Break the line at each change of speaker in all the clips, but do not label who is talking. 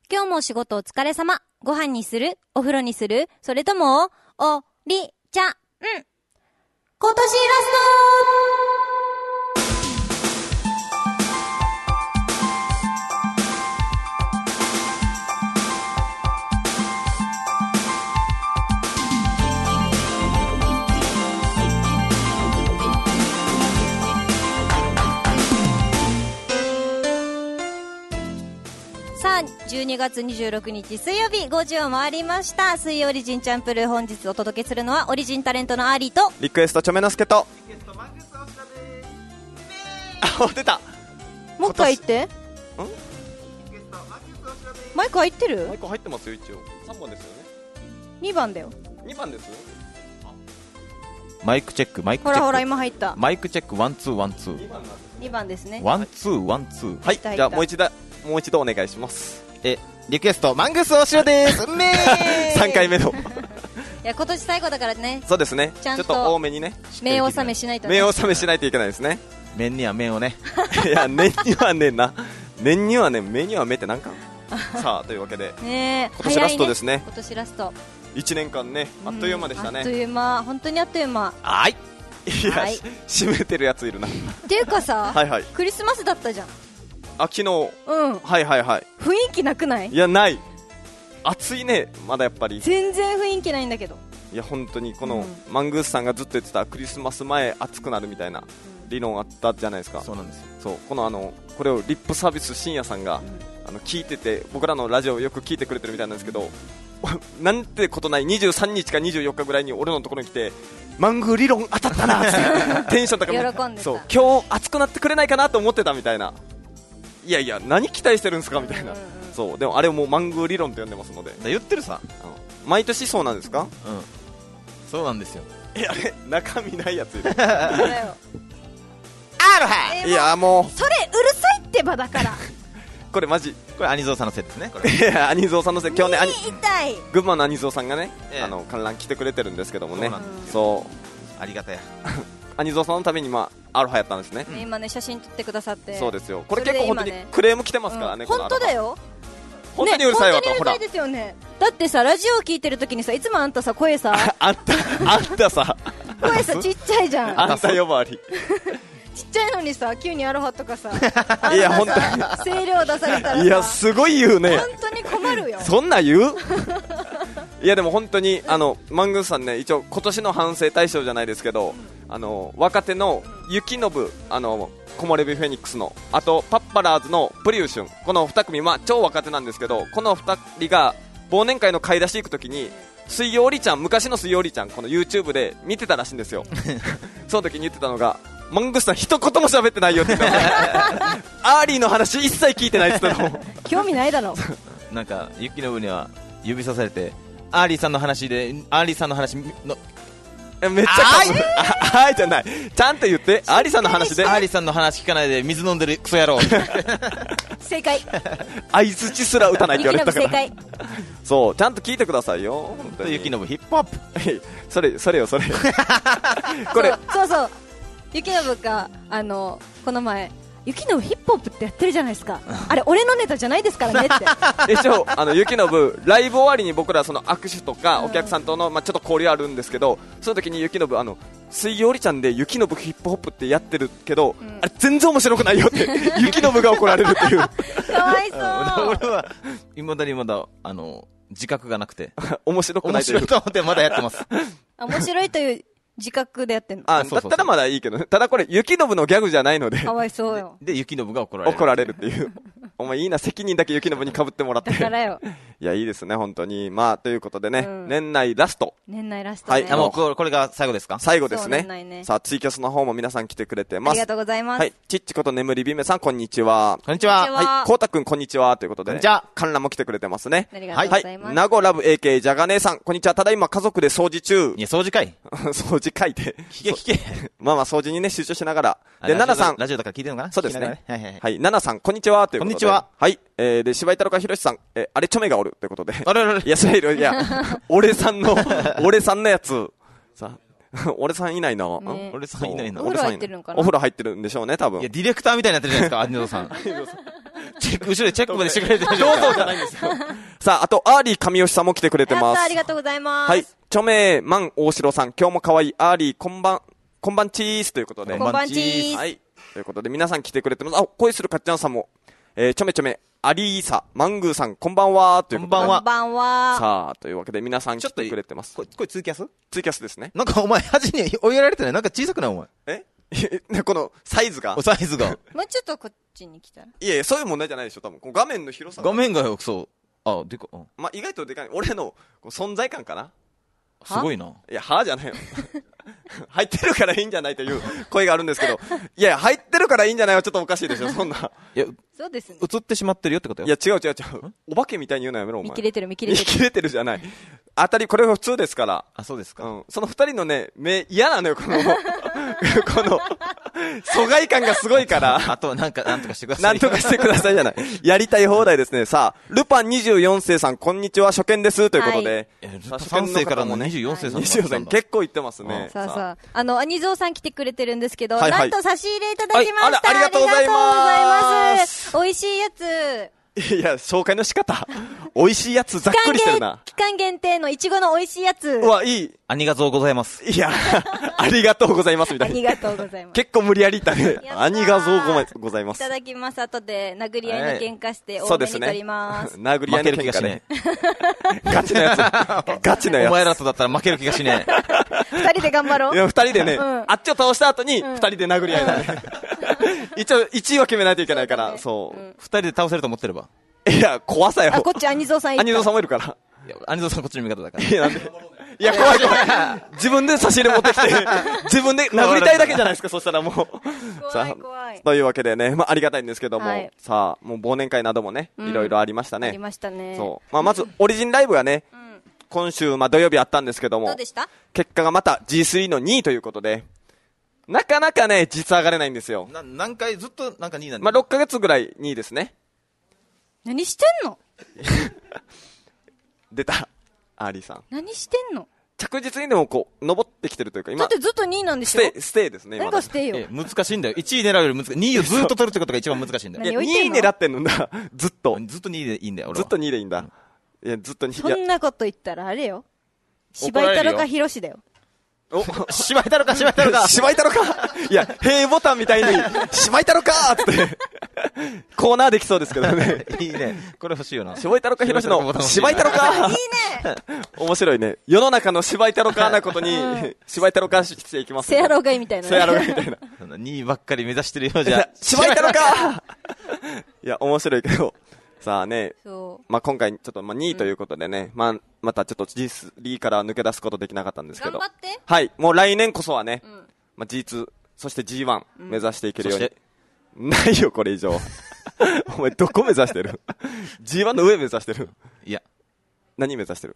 今日も仕事お疲れ様。ご飯にする？お風呂にする？それとも、おりちゃん。今年ラストさあ、12月26日水曜日5時を回りました。水曜オリジンチャンプルー、本日お届けするのはオリジンタレントのアーリーと
リクエストチョメノスケと
リクエストマングスオシカで
あ、出た。
もう一回言って。
リクエストマングスオシカで
マイク入ってる
マイク入ってますよ。一応3番ですよね。
?2 番だよ。
2番ですよ。
マイクチェック、マイクチェック。
ほらほら今入った。
マイクチェック、ワンツーワンツー。
2番ですね。
ワンツーワンツー。
はい、
いたいた
じゃあもう一度お願いします。
リクエストマングスオシカですめー
3回目の
いや今年最後だからね、
そうですね。
ちゃんと
ちょっと多めにね、
名納めしないとね。
目納めしないといけないですね。
麺には麺をね。
いや、年にはねんな。年にはね、目には目ってなんかさあ、というわけで
ねえ、
今年ラストですね。
今年ラスト。
1年間ね、あっという間でしたね。
あっという間、本当にあっという間。
はい。いや、
はい
締めてるやついるな。
っていうかさ、
はいはい。
クリスマスだったじゃん。
あ、昨日、
うん。
はいはいはい。
雰囲気なくない？
いや、ない。暑いね、まだやっぱり。
全然雰囲気ないんだけど。
いや、本当にこの、マングースさんがずっと言ってたクリスマス前暑くなるみたいな理論あったじゃないですか。
そうなんですよ。
そう、これをリップサービス深夜さんが、聞いてて、僕らのラジオをよく聞いてくれてるみたいなんですけど、なんてことない23日か24日ぐらいに俺のところに来て、マングー理論当たったなってテンション高め
喜んでた。
そう、今日暑くなってくれないかなと思ってたみたいな。いやいや、何期待してるんですかみたいな。そう、でもあれをもうマングー理論と呼んでますので。
言ってるさ。
毎年そうなんですか？
うん。そうなんですよ。
あれ、中身ないやついる。
そうだよ。
アロハ
いや、もう
それうるさいってばだから
これマジ。
これ、アニゾーさんのせいですね。これ。
いや、アニゾーさんのせい、今日ね、
痛い。
群馬のアニゾーさんがね、
ええ
観覧来てくれてるんですけどもね。
そうなんです
そう、
ありがたや。
アニゾーさんのためにアロハやったんですね。
ね、今ね写真撮ってくださって。
そうですよ。これ
それ
結構本当に
で今ね
クレーム来てますからね。この
本当だよ。
本当にうるさいわと、ほら
ね本当にうるさい。ですよね。だってさ、ラジオ聞いてる時にさ、いつもあんたさ、声さ
あんたさ、
声さちっちゃいじゃん。
あんた呼ばわり。
ちっちゃいのにさ、急にアロハとかさ、
いや本当
に声量出されたらさ、
いや、すごい言うね。
本当に困るよ。
そんなん言う？いや、でも本当にマングースさんね、一応今年の反省大賞じゃないですけど、若手の雪信、木漏れ日フェニックスの、あとパッパラーズのプリウシュン、この2組、超若手なんですけど、この2人が忘年会の買い出し行くときに、水曜りちゃん、昔の水曜りちゃん、この YouTube で見てたらしいんですよ。その時に言ってたのが、マングースさん一言も喋ってないよって言ってアーリーの話一切聞いてないって言ってたの。
興味ないだろ。
なんか、雪の上には指さされて、アーリーさんの話の、
めっちゃはいじゃない。ちゃんと言って、アーリーさんの話で。
アーリーさんの話聞かないで水飲んでるクソ野郎。
正解。
相づちすら打たないって言われてたから。
正解。
そう、ちゃんと聞いてくださいよ。本当に
雪の部ヒップホップ。
それよ、それ。これ。
そう。雪のぶが、この前、雪のヒップホップってやってるじゃないですか。あれ、俺のネタじゃないですからねって。
一応、雪の部、ライブ終わりに僕らその握手とか、お客さんとの、ちょっと交流あるんですけど、その時に雪の部、水曜りちゃんで雪の部ヒップホップってやってるけど、あれ全然面白くないよって、雪の部が怒られるっていう。
かわいそう。
俺は、未だにまだ、自覚がなくて。
面白くな
面
いという。
白いと思ってまだやってます。
面白いという自覚でやってんの。
だ
そうそう
ったらまだいいけどね。ただこれ、雪の部のギャグじゃないので、
かわいそうよ。
で、雪の部が怒られる。
怒られるっていう。お前いいな、責任だけ雪の部に被ってもらって。
だからよ。
いや、いいですね、本当に。ということでね、
うん
年内ラスト。
年内ラストね。
はい
もうこれが最後ですか？
最後です
そう年
ね。
内ね
さあ、ツイキャスの方も皆さん来てくれてます。
ありがとうございます。
はい。ちっちこと眠りびめさん、こんにちは。
こんにちは。
こんにちは
はい。こうたくん、こんにちは。ということで、
こんにちは。
観覧も来てくれてますね。
ありがとうございます。
名護ラブ AK ジャガネーさん、こんにちは。ただいま家族で掃除中
い。や、掃除かい。
掃除書いて。
聞け。
掃除にね、集中しながら。で、ナナさん。
ラジオだから聞いてるのかな？
そうですね
聞きながらはいはいはい。
はい。ナナさん、こんにちは。ということで。
こんにちは。
はい。で、柴井太郎かひろしさん、あれ、チョメがおる。ということで。
あれあれあれ。
いや、それいる。いや、俺さんのやつ。さ、俺さんいないな。
ね
俺さんいないな。
お風呂入ってるのかな
お風呂入ってるんでしょうね、多分。
いや、ディレクターみたいになってるじゃないですか、アニゾーさん。 後ろでチェックまでしてくれてる。
どうぞじゃないんですよ。さあ、あと、アーリー神吉さんも来てくれてます。
やった、ありがとうございます。
はい。著名マン大城さん、今日も可愛いアーリー、こんばんチースということで。
こんばんチース。
はい。ということで、皆さん来てくれてます。あ、恋するかっちゃんさんも、ちょめ、アリーサ、マングーさん、こんばんは、ということで。
こんばんは。
こんばんは。
さあ、というわけで、皆さん来てくれてます。
これツーキャス？
ツーキャスですね。
なんかお前、端に追いやられてない？なんか小さくないお前。
この、サイズが。
サイズが。
もうちょっとこっちに来たら。
いやいや、そういう問題じゃないでしょ、多分。この画面の広さが。
画面がよ、そう。あ、でか、
まあ、意外とでかい。俺の存在感かな。
すごいな。
いや、はぁじゃないよ。入ってるからいいんじゃないという声があるんですけど、いや、入ってるからいいんじゃないはちょっとおかしいでしょ、そんな。
いや、
そうですね。
映ってしまってるよってことよ。
いや、違う。お化けみたいに言うのやめろ、お前。
見切れてる。
見切れてるじゃない。当たり、これが普通ですから。
あ、そうですか。
うん。その二人のね、目、嫌なのよ、この、疎外感がすごいから。
あと、なんとかしてください。
なんとかしてくださいじゃない。やりたい放題ですね。さあ、ルパン24世さん、こんにちは、初見です。ということで。
3世からも24世さん。
24世結構言ってますね。
さあ、アニゾーさん来てくれてるんですけど、
はいはい、
なんと差し入れいただきました。
ありがとうございます。
美味しいやつ。
いや、紹介の仕方。美味しいやつざっくりしてるな。
期間限定のいちごの美味しいやつ。
うわ、いい。
ありがとうございます。
いや、ありがとうございますみたいな。
ありがとうございます。
結構無理やり言ったね。ありがとうございます。
いただきます。後で殴り合いの喧嘩して多めに取ります。
殴り合いの喧嘩ね。ガチのやつ。ガチのやつ。
お前らとだったら負ける気がしね
え。二人で頑張ろう。
いや、二人でね、あっちを倒した後に、二人で殴り合いだね。一応、1位は決めないといけないから、そう。
二人で倒せると思ってれば。
いや、怖さよ。
あ、こっちアニゾーさんいる。
アニゾーさんもいるから。
いや、アニゾーさんこっちの味方だから。
いや、なんで。いや、怖い。自分で差し入れ持ってきて、自分で殴りたいだけじゃないですか、そしたらもう。
怖い。
というわけでね、まあ、ありがたいんですけども、さあ、もう忘年会などもね、いろいろありましたね。
ありましたね。
そう。まあ、まず、オリジンライブがね、今週、まあ、土曜日あったんですけども、
どうでした？
結果がまた G3 の2位ということで、なかなかね、実上がれないんですよ。
何回ずっとなんか2位なんで。
まあ、6ヶ月ぐらい2位ですね。
何してんの？
出た。アーリーさん。
何してんの？
着実にでもこう、登ってきてるというか、今。
だってずっと2位なんでしょ？
ステイですね、
今。何かステイよ。
難しいんだよ。1位狙うより難しい。2位をずっと取るってことが一番難しいんだよ。
いや、2位狙ってんのだ。ずっと。
ずっと2位でいいんだよ、俺は。
ずっと2位でいいんだ。いや、ずっと2位。
そんなこと言ったらあれよ。柴井太郎か広志だよ。
お、
芝居太郎か。
芝居太郎か。いや、へいボタンみたいに、芝居太郎かーって、コーナーできそうですけどね。
いいね。これ欲しいよな。
芝居太郎か広しの、芝居太郎か
いいね。
面白いね。世の中の芝居太郎かなことに、芝居太郎かしていきます。
セアロガイみたいな。
セアロガイみたいな。
2位ばっかり目指してるようじゃ。
芝居太郎かいや、面白いけど。さあね、まあ今回ちょっとまあ2位ということでね、まあまたちょっと G3 から抜け出すことできなかったんですけど、
頑張って。
はい、もう来年こそはね、まあ G2 そして G1 目指していけるように、ないよこれ以上。お前どこ目指してる？ G1 の上目指してる？
いや、
何目指してる？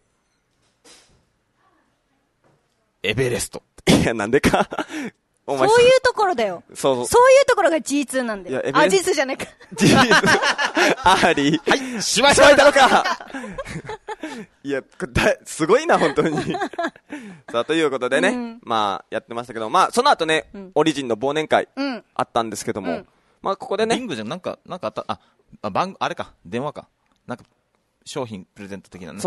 エベレスト。
いや、なんでか。お前
そういうところだよ。
そう
いうところが G2 なんだよ。あ、G2 じゃないか。
G2。アーリー。
はい、
芝居太郎か。いや、すごいな、本当に。さあ、ということでね、まあ、やってましたけど、まあ、その後ね、オリジンの忘年会、あったんですけども、まあ、ここでね。
リングじゃなんかあった、あれか、電話か。なんか、商品プレゼント的なね。
そう。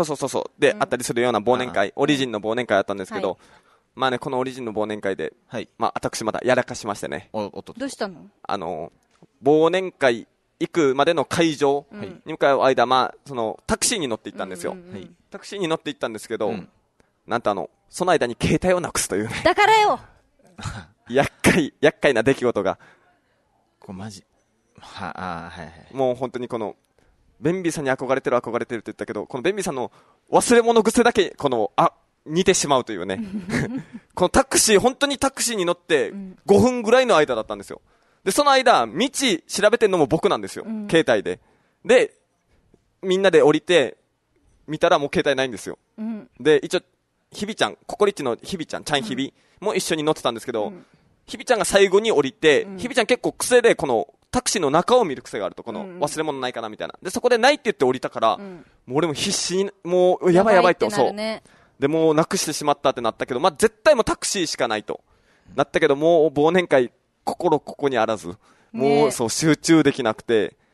で、あったりするような忘年会、オリジンの忘年会あったんですけど、まあね、このオリジンの忘年会で、まあ、私またやらかしましてね。
どうしたの？
忘年会行くまでの会場に向かう間、まあ、タクシーに乗って行ったんですよ。タクシーに乗って行ったんですけど、なんとその間に携帯をなくすというね。
だからよ
厄介な出来事が。
これマジ。はい。
もう本当にこの、ベンビーさんに憧れてるって言ったけど、このベンビーさんの忘れ物癖だけ、似てしまうというね。この本当にタクシーに乗って5分ぐらいの間だったんですよ。で、その間、道調べてんのも僕なんですよ。携帯で。で、みんなで降りて、見たらもう携帯ないんですよ。で、一応、日々ちゃん、ココリッチの日々ちゃん、ちゃん日々も一緒に乗ってたんですけど、日々ちゃんが最後に降りて、日々ちゃん結構癖で、この、タクシーの中を見る癖があると、この、忘れ物ないかなみたいな。で、そこでないって言って降りたから、もう俺も必死に、もう、やばいと、そう。で、もうなくしてしまったってなったけど、まあ、絶対もうタクシーしかないと。なったけど、もう忘年会、ここにあらず。もう、そう、集中できなくて。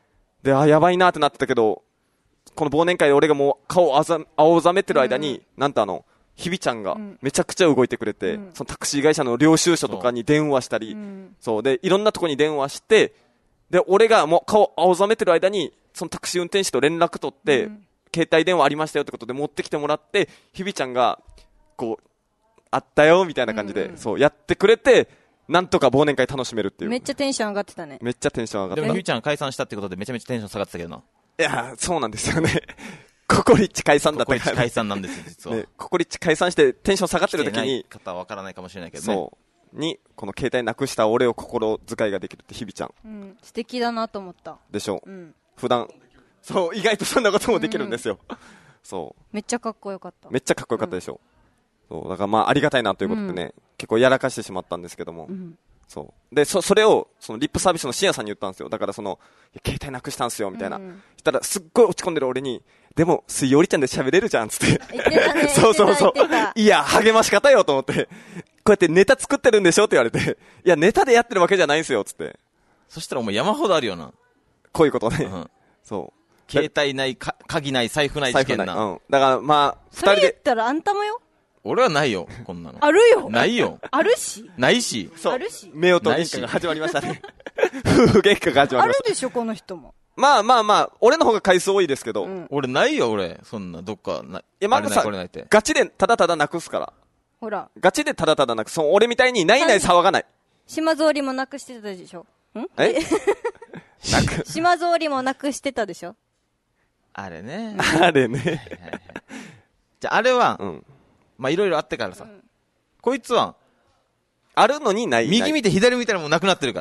で、やばいなってなってたけど、この忘年会で俺がもう顔を青ざめてる間に、なんとひびちゃんがめちゃくちゃ動いてくれて、そのタクシー会社の領収書とかに電話したり、そうで、いろんなとこに電話して、で、俺がもう顔青ざめてる間に、そのタクシー運転手と連絡取って、携帯電話ありましたよってことで持ってきてもらって、ひびちゃんが、こう、あったよみたいな感じで、そう、やってくれて、なんとか忘年会楽しめるっていう。
めっちゃテンション上がってたね。
めっちゃテンション上がった。
でもひびちゃん解散したってことでめちゃめちゃテンション下がってたけどな。
いや、そうなんですよね。ココリッチ解散だったから、
ココリッチ解散なんですよ、実は。
ね、ココリッチ解散してテンション下がってる時に、
来てない方はわからないかもしれないけどね。
そう。に、この携帯なくした俺を心遣いができるって日々ちゃん。
素敵だなと思った。
でしょ。普段、そう、意外とそんなこともできるんですよ。そう。
めっちゃかっこよかった。
めっちゃかっこよかったでしょ。そう、だからまあありがたいなということでね、結構やらかしてしまったんですけども。そう。で、それを、そのリップサービスの深夜さんに言ったんですよ。だから携帯なくしたんすよ、みたいな。したら、すっごい落ち込んでる俺に、でも、水曜りちゃんで喋れるじゃん、つって。
言ってたね。
そうそうそう。いや、励まし方よ、と思って。こうやってネタ作ってるんでしょって言われて。いや、ネタでやってるわけじゃないんすよ、つって。
そしたらお前山ほどあるよな。
こういうことね。そう。
携帯ない、鍵ない、財布ない事件な。
だからまあ、二人で。
それ言ったらあんたもよ。
俺はないよ、こんなの。
あるよ。
ないよ。
あるし。
ないし。
そう。
あるし。
夫婦喧嘩が始まりましたね。夫婦喧嘩が始まりました。
あるでしょ、この人も。
まあ、俺の方が回数多いですけど。
俺ないよ、俺。そんな、どっか、い
や、マグさん、ガチでただただなくすから。
ほら。
ガチでただただなくす。俺みたいにないない騒がない。
島ぞうりもなくしてたでしょ。島ぞうりもなくしてたでしょ。
あれね。
あれね。
じゃあ、あれは、まあ、いろいろあってからさ。こいつは、
あるのにない。
右見て左見たらもうなくなってるから。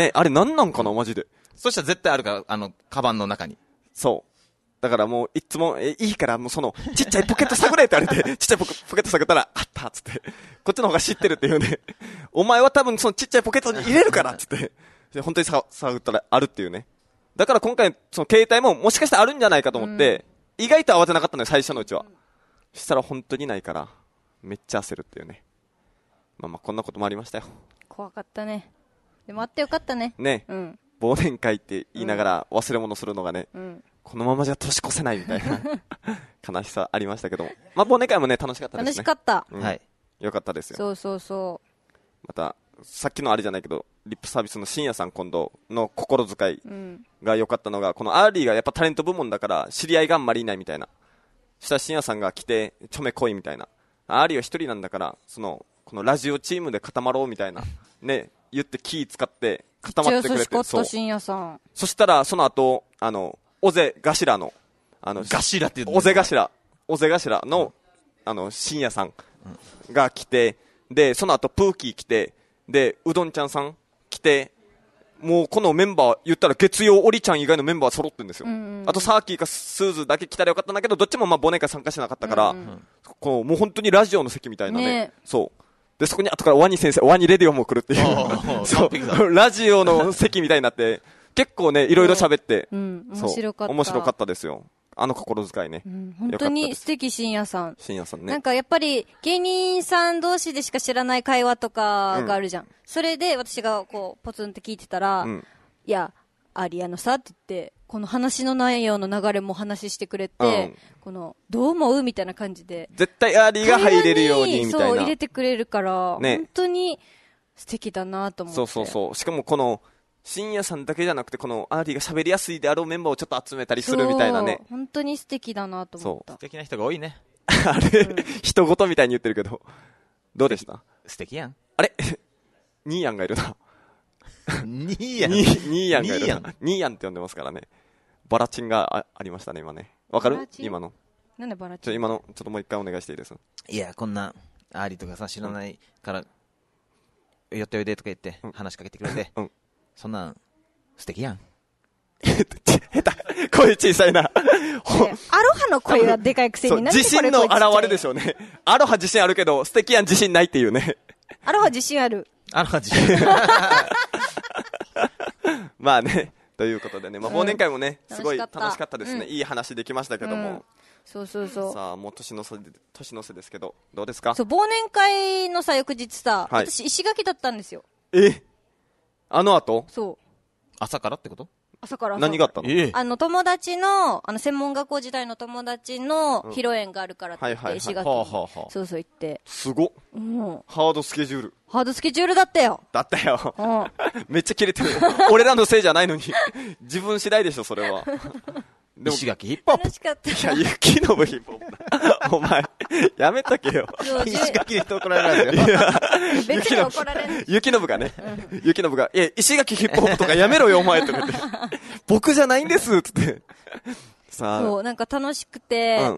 ね、あれなんなんかな、マジで。
そしたら絶対あるから、カバンの中に。
そう。だからもう、いつも、いいから、もうちっちゃいポケット探れって言われて、ちっちゃいポケット探ったら、あったっつって。こっちの方が知ってるって言うんで、お前は多分そのちっちゃいポケットに入れるからっつって。で本当に探ったらあるっていうね。だから今回、その携帯ももしかしたらあるんじゃないかと思って、意外と慌てなかったのよ、最初のうちは。そしたら本当にないから、めっちゃ焦るっていうね。まあこんなこともありましたよ。
怖かったね。でもあってよかったね。
ね。忘年会って言いながら忘れ物するのがね、このままじゃ年越せないみたいな悲しさありましたけども。まあ忘年会もね、楽しかったですね。
楽しかった。
はい。
よかったですよ。
そう。
また、さっきのあれじゃないけど、リップサービスの深夜さん今度の心遣いが良かったのが、このアーリーがやっぱタレント部門だから知り合いがあんまりいないみたいな。そしたら深夜さんが来てちょめ来いみたいな。アーリーは一人なんだから、このラジオチームで固まろうみたいなね、言って気使って固まってくれて、
そう深夜さん。
そしたらその後尾瀬頭の
頭って言う
尾瀬頭の深夜さんが来て、でその後プーキー来て、でうどんちゃんさん来て、もうこのメンバー言ったら月曜オリちゃん以外のメンバー揃ってるんですよ。あとサーキーかスーズだけ来たらよかったんだけど、どっちもまあ忘年会参加してなかったから、こうもう本当にラジオの席みたいなね。そうでそこに後からワニ先生、ワニレディオも来るっていうそうラジオの席みたいになって結構ねいろいろ喋って、
面白かった。
面白かったですよ。心遣いね、
本当に素敵。深夜さん
ね、
なんかやっぱり芸人さん同士でしか知らない会話とかがあるじゃん、それで私がこうポツンって聞いてたら、いやアリアのさって言ってこの話の内容の流れも話してくれて、このどう思うみたいな感じで
絶対アーリーが入れるようにみたいな、
そう入れてくれるから、本当に素敵だなと思って。
そうしかもこの深夜さんだけじゃなくて、このアーリーが喋りやすいであろうメンバーをちょっと集めたりするみたいなね。
本当に素敵だなと思った。
素敵な人が多いね。
あれ、人事みたいに言ってるけど、どうでした？
素敵やん。
あれニーヤンがいるな。
ニーヤン。
ニーヤンがいるな。ニーヤンって呼んでますからね。バラチンが ありましたね、今ね。わかる？今の。
なんでバラチン？
今の、ちょっともう一回お願いしていいです？
いや、こんな、アーリーとかさ、知らないから、寄っておいでとか言って、話しかけてくれて、そんなん、素敵やん。
下手。声小さいな。アロ
ハの声がでかいくせに
自信の表れでしょうね。アロハ自信あるけど、素敵やん自信ないっていうね。
アロハ自信ある。
アロハ自信
まあね、ということでね、忘年会もね、すごい楽しかったですね。いい話できましたけども。
そうさ
あもう年の瀬ですけど、どうですか？
そう、忘年会のさ、翌日さ、私石垣だったんですよ。
あの後？
そう。
朝からってこと？
朝から
何があったの？
友達の、専門学校時代の友達の披露宴があるからって言って、石垣に。そうそう行って。
すごっ。ハードスケジュール。
ハードスケジュールだったよ。
だったよ。めっちゃキレてる。俺らのせいじゃないのに。自分次第でしょ、それは。
でも石垣ヒップホップ。
楽しかった。
いや、雪の部ヒップホップ。お前、やめとけよ。
石垣に人怒られるんですよ。
別に怒られる。
雪の部がね。雪の部が、石垣ヒップホップとかやめろよ、お前とかって。僕じゃないんです、つって。さあ。
そう、なんか楽しくて、ち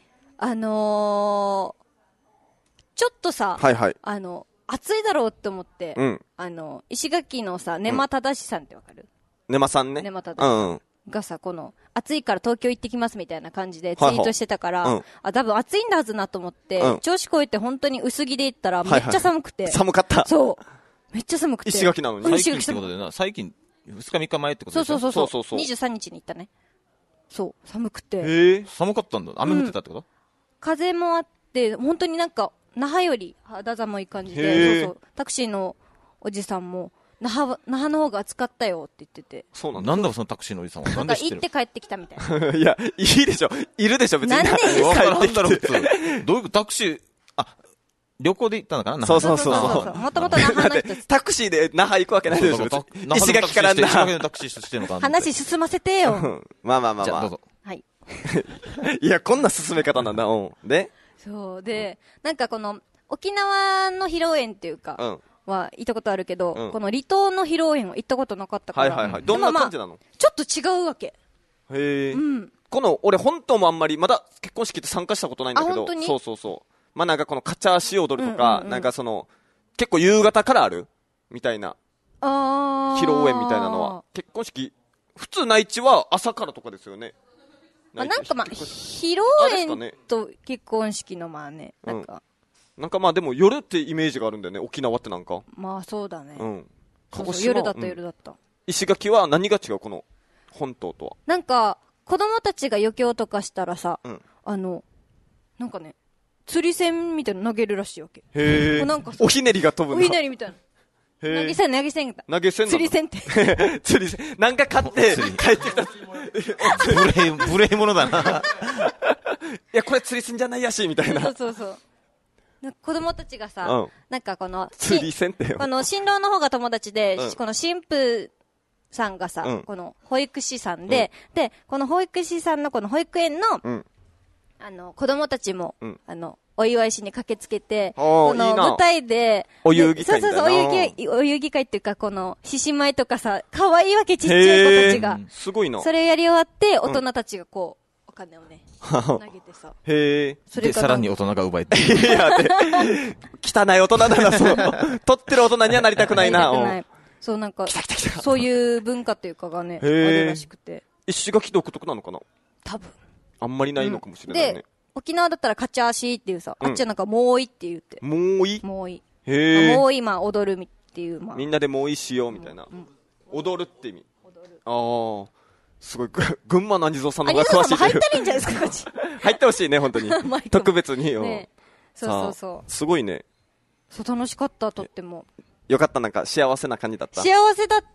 ょっとさ、暑いだろうって思って、石垣のさ、根間忠さんってわかる？
根間さんね。
根間忠さん。がさ、暑いから東京行ってきますみたいな感じでツイートしてたから、多分暑いんだはずなと思って、調子こいて本当に薄着で行ったらめっちゃ寒くて。
寒かった。
そう。めっちゃ寒くて。
石垣なのに。
最近ってことでな、最近、2日3日前ってことでしょ？
そう。23日に行ったね。そう、寒く
て。
寒かったんだ。雨降ってたってこと？
風もあって、本当になんか、那覇より肌寒い感じで、タクシーのおじさんも、那覇の方が暑かったよって言ってて。
そうなんだ。
なんだそのタクシーのおじさんは。
なんか行って帰ってきたみたいな。
いや、いいでしょ。いるでしょ、別に。
なんで
なんだろう、普通。どういうタクシー、旅行で行ったのかな？
そう。
もともと那覇の人。
タクシーで那覇行くわけないでしょ。石垣から那覇。
話進ませてよ。
まあ。
じゃあどうぞ。
はい。
いや、こんな進め方なんだ。で？
そうで、なんか沖縄の披露宴っていうか、は行ったことあるけど、この離島の披露宴は行ったことなかったから。
どんな感じなの？
ちょっと違うわけ。
へえ。俺本島もあんまり、まだ結婚式って参加したことないんだけど。
本当に？
そう。まあなんかこのカチャーシ踊るとか、なんか結構夕方からあるみたいな。披露宴みたいなのは。結婚式、普通内地は朝からとかですよね。
なんか披露宴と結婚式の
なんかまあでも夜ってイメージがあるんだよね、沖縄ってなんか。
まあそうだね。
鹿児島
夜だった。
石垣は何が違う、この本島とは。
なんか、子供たちが余興とかしたらさ、なんかね、釣り線みたいなの投げるらしいわけ。
へー。
なんか
おひねりが飛ぶ
おひねりみたいな。投げ銭。
投げ銭
釣り線って。
釣り線。なんか買って帰ってきた。
無礼者だな。
いや、これ釣り線じゃないやし、みたいな。
そう。子供たちがさ、なんか
釣り線ってよ。
新郎の方が友達で、この新婦さんがさ、この保育士さんで、この保育士さんのこの保育園の、子供たちも、お祝いしに駆けつけて、この舞台で、
お遊戯会みたいな。
そう、お遊戯会っていうか、この、獅子舞とかさ、可愛いわけ、ちっちゃい子たちが。
すごいな。
それやり終わって、大人たちがこう、お金をね、投げてさ。
へ
ー。で、さらに大人が奪えて。
いや、汚い大人だな、そう。取ってる大人にはなりたくないな。
そう、なんか、そういう文化っていうかがね、あるらしくて。
石垣独特なのかな？
多分。
あんまりないのかもしれないね。
沖縄だったらカチャーシーっていうさ、あっちはなんかもういって言って。
もうい？
もうい。
へー。
もう今踊るっていう。
みんなでもういしようみたいな。踊るって意味。ああ。すごい、群馬のアニゾーさんの方が詳しい。
入ったらいいんじゃないですか、こっち。
入ってほしいね、本当に。特別に。
そう。
すごいね。
そう、楽しかった、とっても。
よかった、なんか幸せな感じだった。
幸せだった。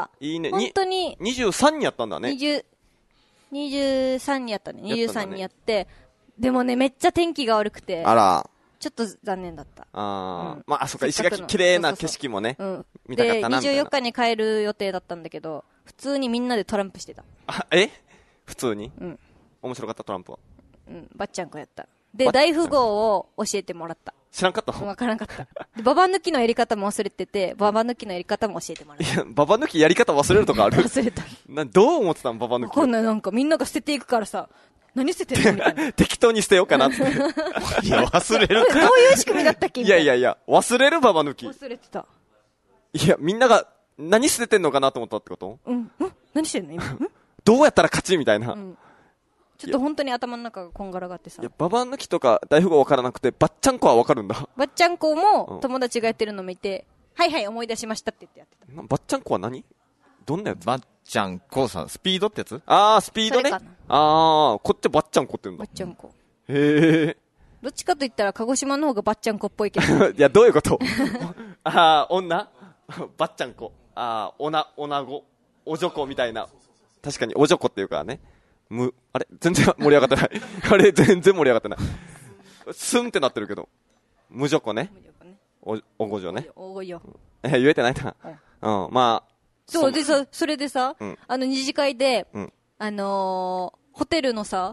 いいね。
本当に。
23にやったんだね。
23にやったね。23にやって、でもね、めっちゃ天気が悪くて。
あら。
ちょっと残念だった。
まあ、そっか、石垣綺麗な景色もね。見たかったな。
で、24日に帰る予定だったんだけど、普通にみんなでトランプしてた。
普通に？面白かったトランプは。
ばっちゃんこやった。で、大富豪を教えてもらった。
知らんかった？
わからんかった。で、ババ抜きのやり方も忘れてて、ババ抜きのやり方も教えてもらった。
いや、ババ抜きやり方忘れるとかある？
忘れた。
どう思ってたのババ抜き。
こんななんかみんなが捨てていくからさ、何捨ててんのみたいな。
適当に捨てようかなって。いや、忘れるか。
どういう仕組みだったっけ？
いや、忘れるババ抜き。
忘れてた。
いや、みんなが何捨ててんのかなと思ったってこと？
何してんの今？
どうやったら勝ちみたいな。
ちょっと本当に頭の中がこんがらがってさ。
いや、ババ抜きとか大富豪わからなくて、ばっちゃんこはわかるんだ。
ばっちゃんこも友達がやってるの見て、はい思い出しましたって言ってやってた。
ばっちゃんこは何？どんなやつ？
ばっちゃんこさん、スピードってやつ？
スピードね。こっちばっちゃんこって言うんだ。
ばっちゃんこ。
へえ。
どっちかと言ったら鹿児島の方がばっちゃんこっぽいけど。
いや、どういうこと？女？ばっちゃんこ。おなご。 おじょこみたいな。確かにおじょこっていうかね。あれ全然盛り上がってない。あれ全然盛り上がってない。スンってなってるけど。無じょこね。おごじょね。
おごよ。
言えてないな。うん、まあ。
そうでさ、それでさ、二次会で、ホテルのさ、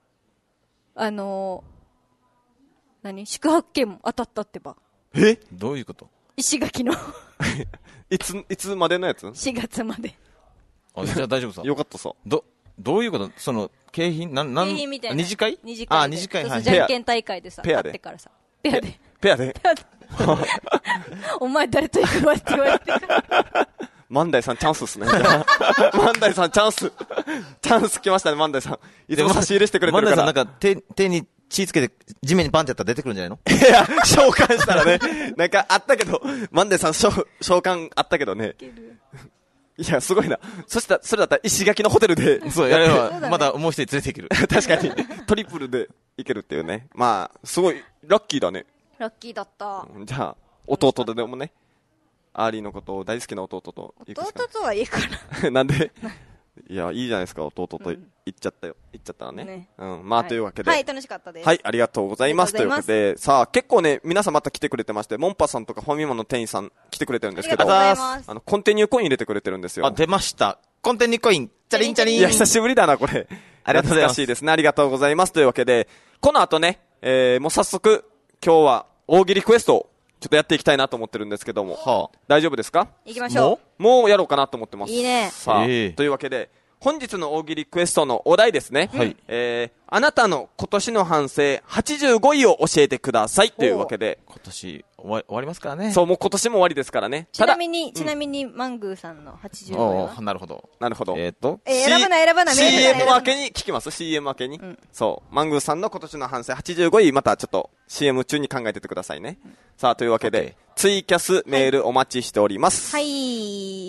宿泊券も当たったってば。
どういうこと？
石垣の。
いつまでのやつ？
4 月まで。
あ、じゃあ大丈夫さ。
よかったさ。
どういうこと？その、景品
景品みたいな。
二次会？
二次会。
二次会、はい。
じゃんけん大会でさ、
ペアで。
ってからさ。ペアで。
ペアで。
お前誰と行くわって言われてから。
万代さんチャンスっすね。万代さんチャンス。チャンス来ましたね、万代さん。いつも差し入れしてくれてるから。
万代さんなんか手に血つけて地面にバンってやったら出てくるんじゃないの？
いや、召喚したらね。なんかあったけど、万代さん召喚あったけどね。いや、すごいな。それだったら石垣のホテルで。
そう、やれば、まだもう一人連れていける。
確かに。トリプルでいけるっていうね。まあ、すごい、ラッキーだね。
ラッキーだった。
じゃあ、弟でもね、アーリーのことを大好きな弟と行くしか。
弟とはいいかな。
なんでいや、いいじゃないですか、弟と行っちゃったよ。行っちゃったらね。まあ、というわけで。
はい、楽しかったです。
はい、ありがとうございます。というわけで、さあ、結構ね、皆さんまた来てくれてまして、モンパさんとかファミマの店員さん来てくれてるんですけど、コンティニューコイン入れてくれてるんですよ。
あ、出ました。コンティニューコイン。チャリンチャリン。
いや、久しぶりだな、これ。
ありがとうございます。
懐かしいですね。ありがとうございます。というわけで、この後ね、もう早速、今日は大喜利クエストをちょっとやっていきたいなと思ってるんですけども、大丈夫ですか？
行きましょ
う。もうやろうかなと思ってます。
いいね。
さあ、というわけで、本日の大喜利クエストのお題ですね。
はい。
あなたの今年の反省85位を教えてくださいというわけで。
今年終わりますからね。
そう、もう今年も終わりですからね。
ちなみに、マングーさんの85位は？
なるほど。
なるほど。
選ばない。
CM 明けに聞きます ?CM 明けに。そう。マングーさんの今年の反省85位、またちょっと CM 中に考えててくださいね。さあ、というわけで、ツイキャスメールお待ちしております。
はい。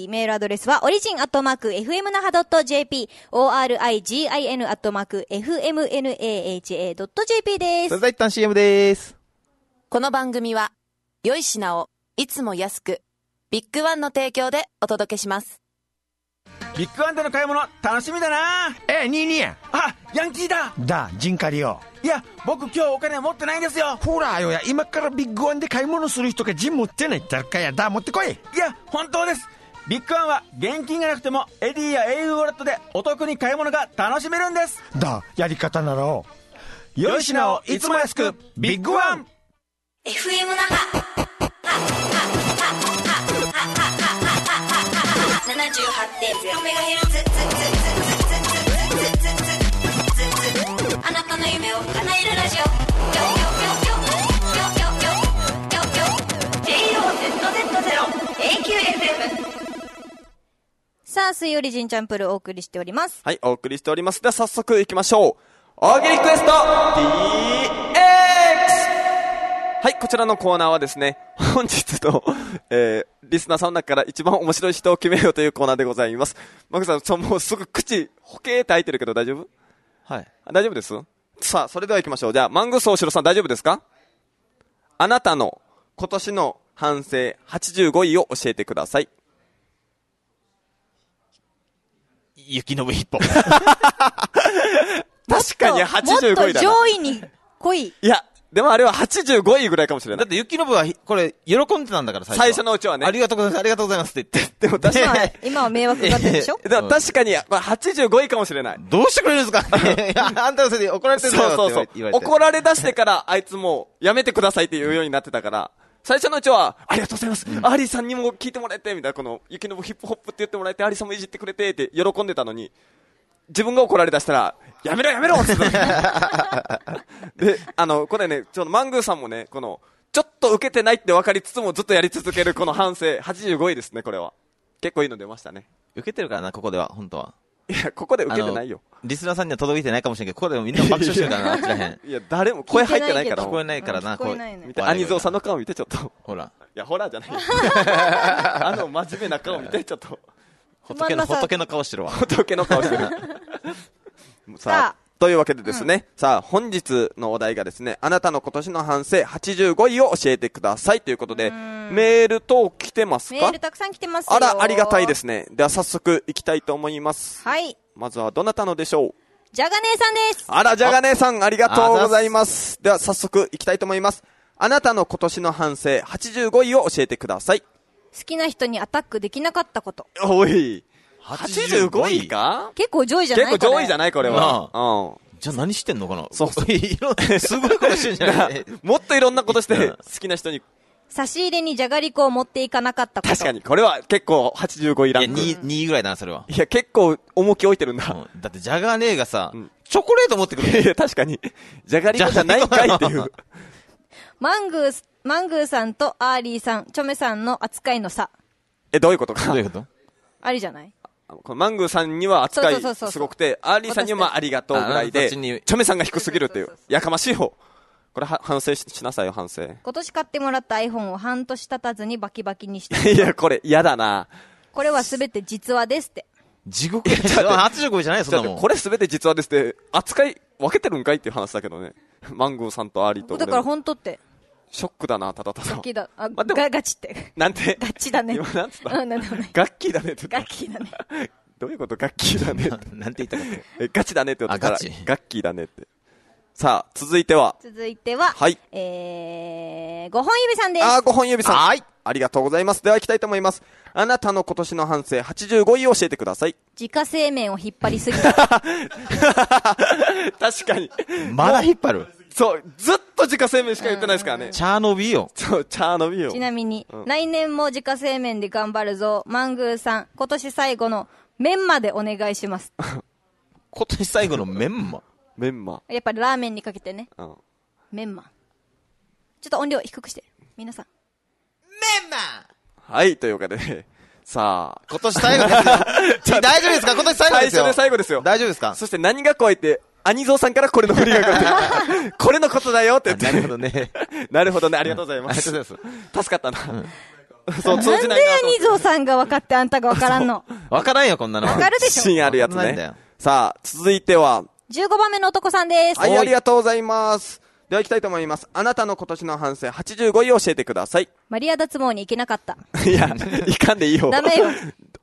メールアドレスは、origin@fmnaha.jp、origin@fmnaha.jp です。
それでは一旦 CM です。
この番組は、良い品をいつも安く、ビッグワンの提供でお届けします。
ビッグワンでの買い物楽しみだな。
ニーニー。
あ、ヤンキーだ。
ジンカリよ。
いや、僕今日お金持ってないんですよ。
ほらよや、今からビッグワンで買い物する人がジン持ってないってかやだ、持ってこい。
いや、本当です。ビッグワンは現金がなくてもエディや au ウォレットでお得に買い物が楽しめるんです。
やり方なら
良い品をいつも安く、ビッグワン。
FM 那覇 78.0MHz、 あなたの夢を叶えるラジオ、JOZZ0AQFM。
さあ、水曜日ジンチャンプルお送りしております。
はい、お送りしております。では早速行きましょう。大喜利クエスト DX。 はい、こちらのコーナーはですね、本日の、リスナーさんの中から一番面白い人を決めようというコーナーでございます。マグさん、もうすぐ口、ほけーって開いてるけど大丈夫？
はい。
大丈夫です？さあ、それでは行きましょう。じゃあ、マングース大城さん大丈夫ですか？あなたの今年の反省85位を教えてください。
雪の上一歩。
確かに85位だな。
もっと上位に来い。
いや、でもあれは85位ぐらいかもしれない。
だって雪の部は、これ、喜んでたんだから
最初のうちはね。
ありがとうございます、ありがとうございますって言って。
でも確かに。
今は迷惑がかってるでしょ
でも確かに、これ85位かもしれない。
どうしてくれるんですかあんたのせいで怒られてるんだよって言われて。
怒られ出してから、あいつもう、やめてくださいって言うようになってたから、最初のうちは、ありがとうございます。アーリーさんにも聞いてもらえて、みたいな、この、雪の部ヒップホップって言ってもらえて、アーリーさんもいじってくれて、って喜んでたのに、自分が怒られ出したら、やめろって言ったで、これね、ちょっとマングーさんもね、この、ちょっと受けてないって分かりつつもずっとやり続けるこの反省、85位ですね、これは。結構いいの出ましたね。
受けてるからな、ここでは、本当は。
いや、ここで受けてないよ。
リスナーさんには届いてないかもしれんけど、ここでもみんな爆笑してるからな、あっちらへん。
いや、誰も声入ってないから。
聞こえないからな、
聞こえないね。
見て、アニゾーさんの顔見て、ちょっと。
ほら。
いや、ホラーじゃないよ。真面目な顔見て、ちょっと。
仏の顔してるわ。
仏の顔してる。
さあ、
というわけでですね、さあ、本日のお題がですね、あなたの今年の反省85位を教えてくださいということで、メール等来てますか？
メールたくさん来てますよ。
あら、ありがたいですね。では早速行きたいと思います。
はい。
まずはどなたのでしょう？
じゃが姉さんです。
あら、じゃが姉さん、ありがとうございます。では早速行きたいと思います。あなたの今年の反省85位を教えてください。
好きな人にアタックできなかったこと。
おい。85位か？
結構上位じゃない？
結構上位じゃないこれは。
じゃあ何してんのかな？
そう。
すごいことしてんじゃない？
もっといろんなことして好きな人に。
差し入れにじゃがりこを持っていかなかったこと。
確かに、これは結構85位ランク。
いや、2位ぐらいだな、それは。
いや、結構重き置いてるんだ。
だってじゃが姉がさ、チョコレート持ってくる。
いや、確かに。じゃがりこじゃないんかいっていう。
マングーさんとアーリーさん、チョメさんの扱いの差。
どういうことか？
どういうこと？
ありじゃない？
このマングーさんには扱いすごくて、アーリーさんにはまあありがとうぐらいで、チョメさんが低すぎるっていう。やかましいよ。これ反省しなさいよ、反省。
今年買ってもらった iPhone を半年経たずにバキバキにして。
いや、これ嫌だな。
これはすべて実話ですって。
地獄や。85位じゃないよ、そんなもん。
これすべて実話ですって、扱い分けてるんかいっていう話だけどね。マングーさんとアーリーと。
だから本当って。
ショックだな、ただただ。
ガッキーだ。ガチって。
なんて？
ガチだね。
今なんつった？
なんでもない。
ガッキーだねって
言った。ガッキーだね。
どういうことガッキーだねって。
なんて言ったかって。
ガチだねって言ったら、ガッキーだねって。さあ、続いては。
はい。5本指さんです。
5本指さん。
はい。
ありがとうございます。では行きたいと思います。あなたの今年の反省85位を教えてください。
自家製麺を引っ張りすぎた。
確かに。
まだ引っ張る？
そう、ずっと自家製麺しか言ってないですからね。
チャーノビよ。
そう、チャーノビよ。
ちなみに、来年も自家製麺で頑張るぞ。マングーさん、今年最後のメンマでお願いします。
今年最後のメンマ？
メンマ。
やっぱりラーメンにかけてね。メンマ。ちょっと音量低くして。皆さん。
メンマ！
はい、というわけで、さあ。
今年最後ですよ。大丈夫ですか？今年最後ですよ。
最初で最後ですよ。
大丈夫ですか？
そして何が怖いって、アニゾーさんからこれの振りが来る。これのことだよって言って。
なるほどね。
なるほどね。ありがとうございます。
ありがとうございます。
助かったな。
そう、通じないな。なんでアニゾーさんが分かってあんたが分からんの？
分からんよ、こんなの。
分かるでしょ。
自信あるやつね。さあ、続いては。
15番目の男さんです。
はい、ありがとうございます。では行きたいと思います。あなたの今年の反省85位を教えてください。
マリア脱毛に行けなかった。
いや、行かんでいいよ。
ダメよ。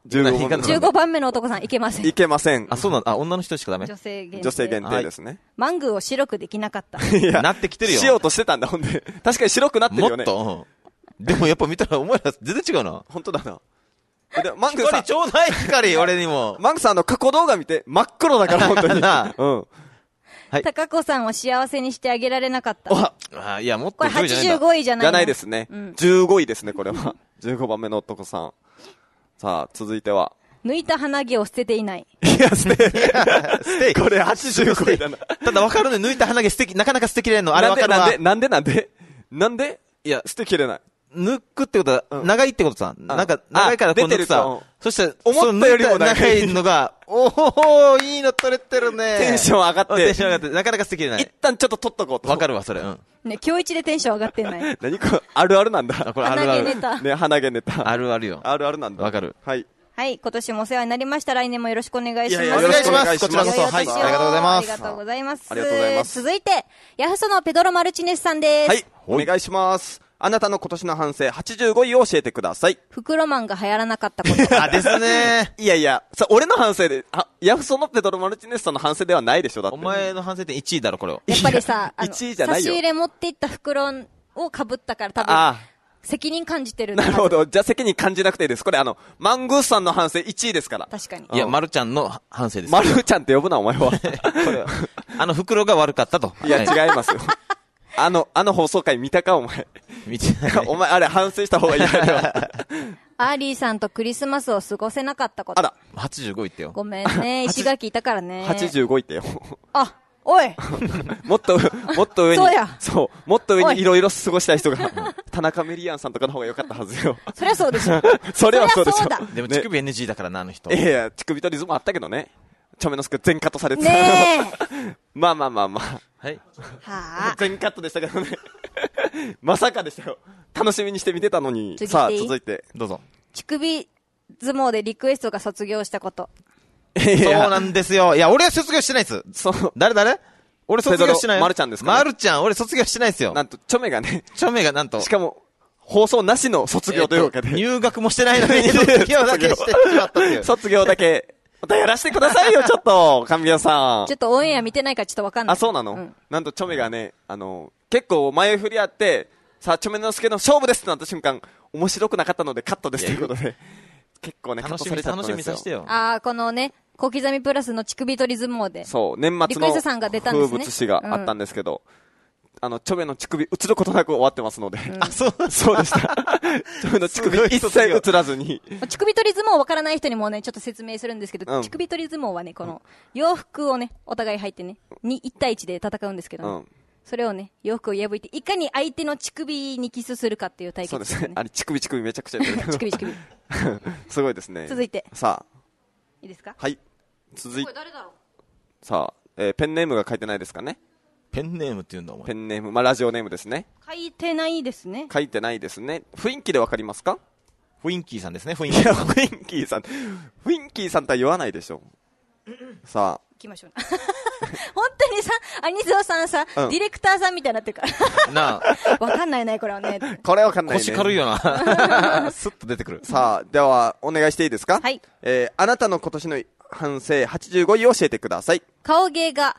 15
番目の男さん行けません。
行けません。
あ、そうなんだ。女の人しかダメ？
女性限
定ですね。
マングーを白くできなかった。
いや、
なってきてるよ。
しようとしてたんだ、ほんで。確かに白くなってるよね。
もっと。でもやっぱ見たらお前ら全然違うな。
本当だな。で、マングさん。
光ちょうだい光、俺にも。
マングさん過去動画見て、真っ黒だから本当に。うん。
はい。高子さんを幸せにしてあげられなかった。
いや、もっと
これ85位じゃないの？
じゃないですね。15位ですね、これは。15番目の男さん。さあ、続いては。
抜いた鼻毛を捨てていない。
いや、捨て。これ85位だな。
ただ分かるね、抜いた鼻毛なかなか捨てきれんの。あれ分かるわ。
なんでいや、捨てきれない。
抜くってことは、長いってことさ。なんか、長いからこう抜くさ。そして、
思ったよりも
長いのが、いいの取れてるね。
テンション上がって。
なかなか捨てきれない。
一旦ちょっと取っとこうと。
わかるわ、それ。ね、
今日一でテンション上がってない。
何これ、あるあるなんだ。
これあるある。
鼻毛ネタ。
ね、鼻毛ネタ。
あるあるよ。
あるあるなんだ。
わかる。
はい。
はい、今年もお世話になりました。来年もよろしくお願いします。
よろしくお願いします。こちらこそ。はい、ありがとうございます。
ありがとうございます。
ありがとうございます。
続いて、ヤフソのペドロ・マルチネスさんです。
はい、お願いします。あなたの今年の反省85位を教えてください。
袋マンが流行らなかったこと。
あ、ですね。
いや、俺の反省で、ヤフソのペドロ・マルチネスさんの反省ではないでしょ、だって。
お前の反省点1位だろ、これは。
やっぱりさ、
1位じゃないよ。
差し入れ持っていった袋を被ったから多分、責任感じてるんだ。
なるほど。じゃあ責任感じなくていいです。これマングースさんの反省1位ですから。
確かに。
いや、マルちゃんの反省です。
マルちゃんって呼ぶな、お前は。こ
れ袋が悪かったと。
いや、違いますよ。あの放送回見たか、お前。
見てない。
お前、あれ反省した方がいいよ。
アーリーさんとクリスマスを過ごせなかったこと。
あら。
85位ってよ。
ごめんね。石垣いたからね。
85位ってよ。
あ、おい
もっと上に。
そうや。
そう。もっと上にいろいろ過ごしたい人が、田中メリアンさんとかの方が良かったはずよ。
そりゃそうでしょ。
それはそうでしょ。
でも乳首 NG だからな、あの人。
いや、乳首とリズムあったけどね。チョメノスケ全カットされてた。
ね
え。まあ。
はい。
は
全カットでしたけどね。まさかでしたよ。楽しみにして見てたのに。さあ、続いて。
どうぞ。
乳首相撲でリクエストが卒業したこと。
そうなんですよ。いや、俺は卒業してないです。
そう。
誰俺卒業してないよ。
まるちゃんですかね。
まるちゃん、俺卒業してないですよ。
なんと、チョメがなんと。しかも、放送なしの卒業というわけで。
入学もしてないのに、卒業だけしてしまったっていう。
卒業だけ。またやらせてくださいよ、ちょっと、神谷さん。
ちょっとオンエア見てないからちょっとわかんない。
あ、そうなの、なんとチョメがね、結構前振りあって、さあ、チョメのすけの勝負ですってなった瞬間、面白くなかったのでカットですということで、結構ね、カットされちゃったんですよ。
楽しみさせてよ。
このね、小刻みプラスの乳首取り相撲で。
そう、年末の風物詩があったんですけど、チョメの乳首映ることなく終わってますので。そうでした。チョメの乳首一切映らずに。
乳首取り相撲わからない人にもね、ちょっと説明するんですけど、乳首取り相撲はね、この、洋服をね、お互い入ってね、1対1で戦うんですけど、それをね、洋服を破いて、いかに相手の乳首にキスするかっていう対決ですね。
そうですね。あれ、乳首めちゃくちゃやってる。
乳首。
すごいですね。
続いて。
さあ。
いいですか？
はい。続いて。
これ誰だろ
う？さあ、ペンネームが書いてないですかね？
ペンネームって言うんだお前。
ペンネーム、まあラジオネームですね。
書いてないですね。
書いてないですね。雰囲気でわかりますか？
フィンキーさんですね、
雰囲気。いや、フィンキーさん。フィンキーさんとは言わないでしょ。さあ。
行きましょう。本当にさ、アニゾーさんさ、ディレクターさんみたいになってるから。
なあ。
わかんないね、これはね。
これわかんないね。
腰軽いよな。スッと出てくる。
さあ、では、お願いしていいですか？
はい。
あなたの今年の反省85位を教えてください。
顔芸が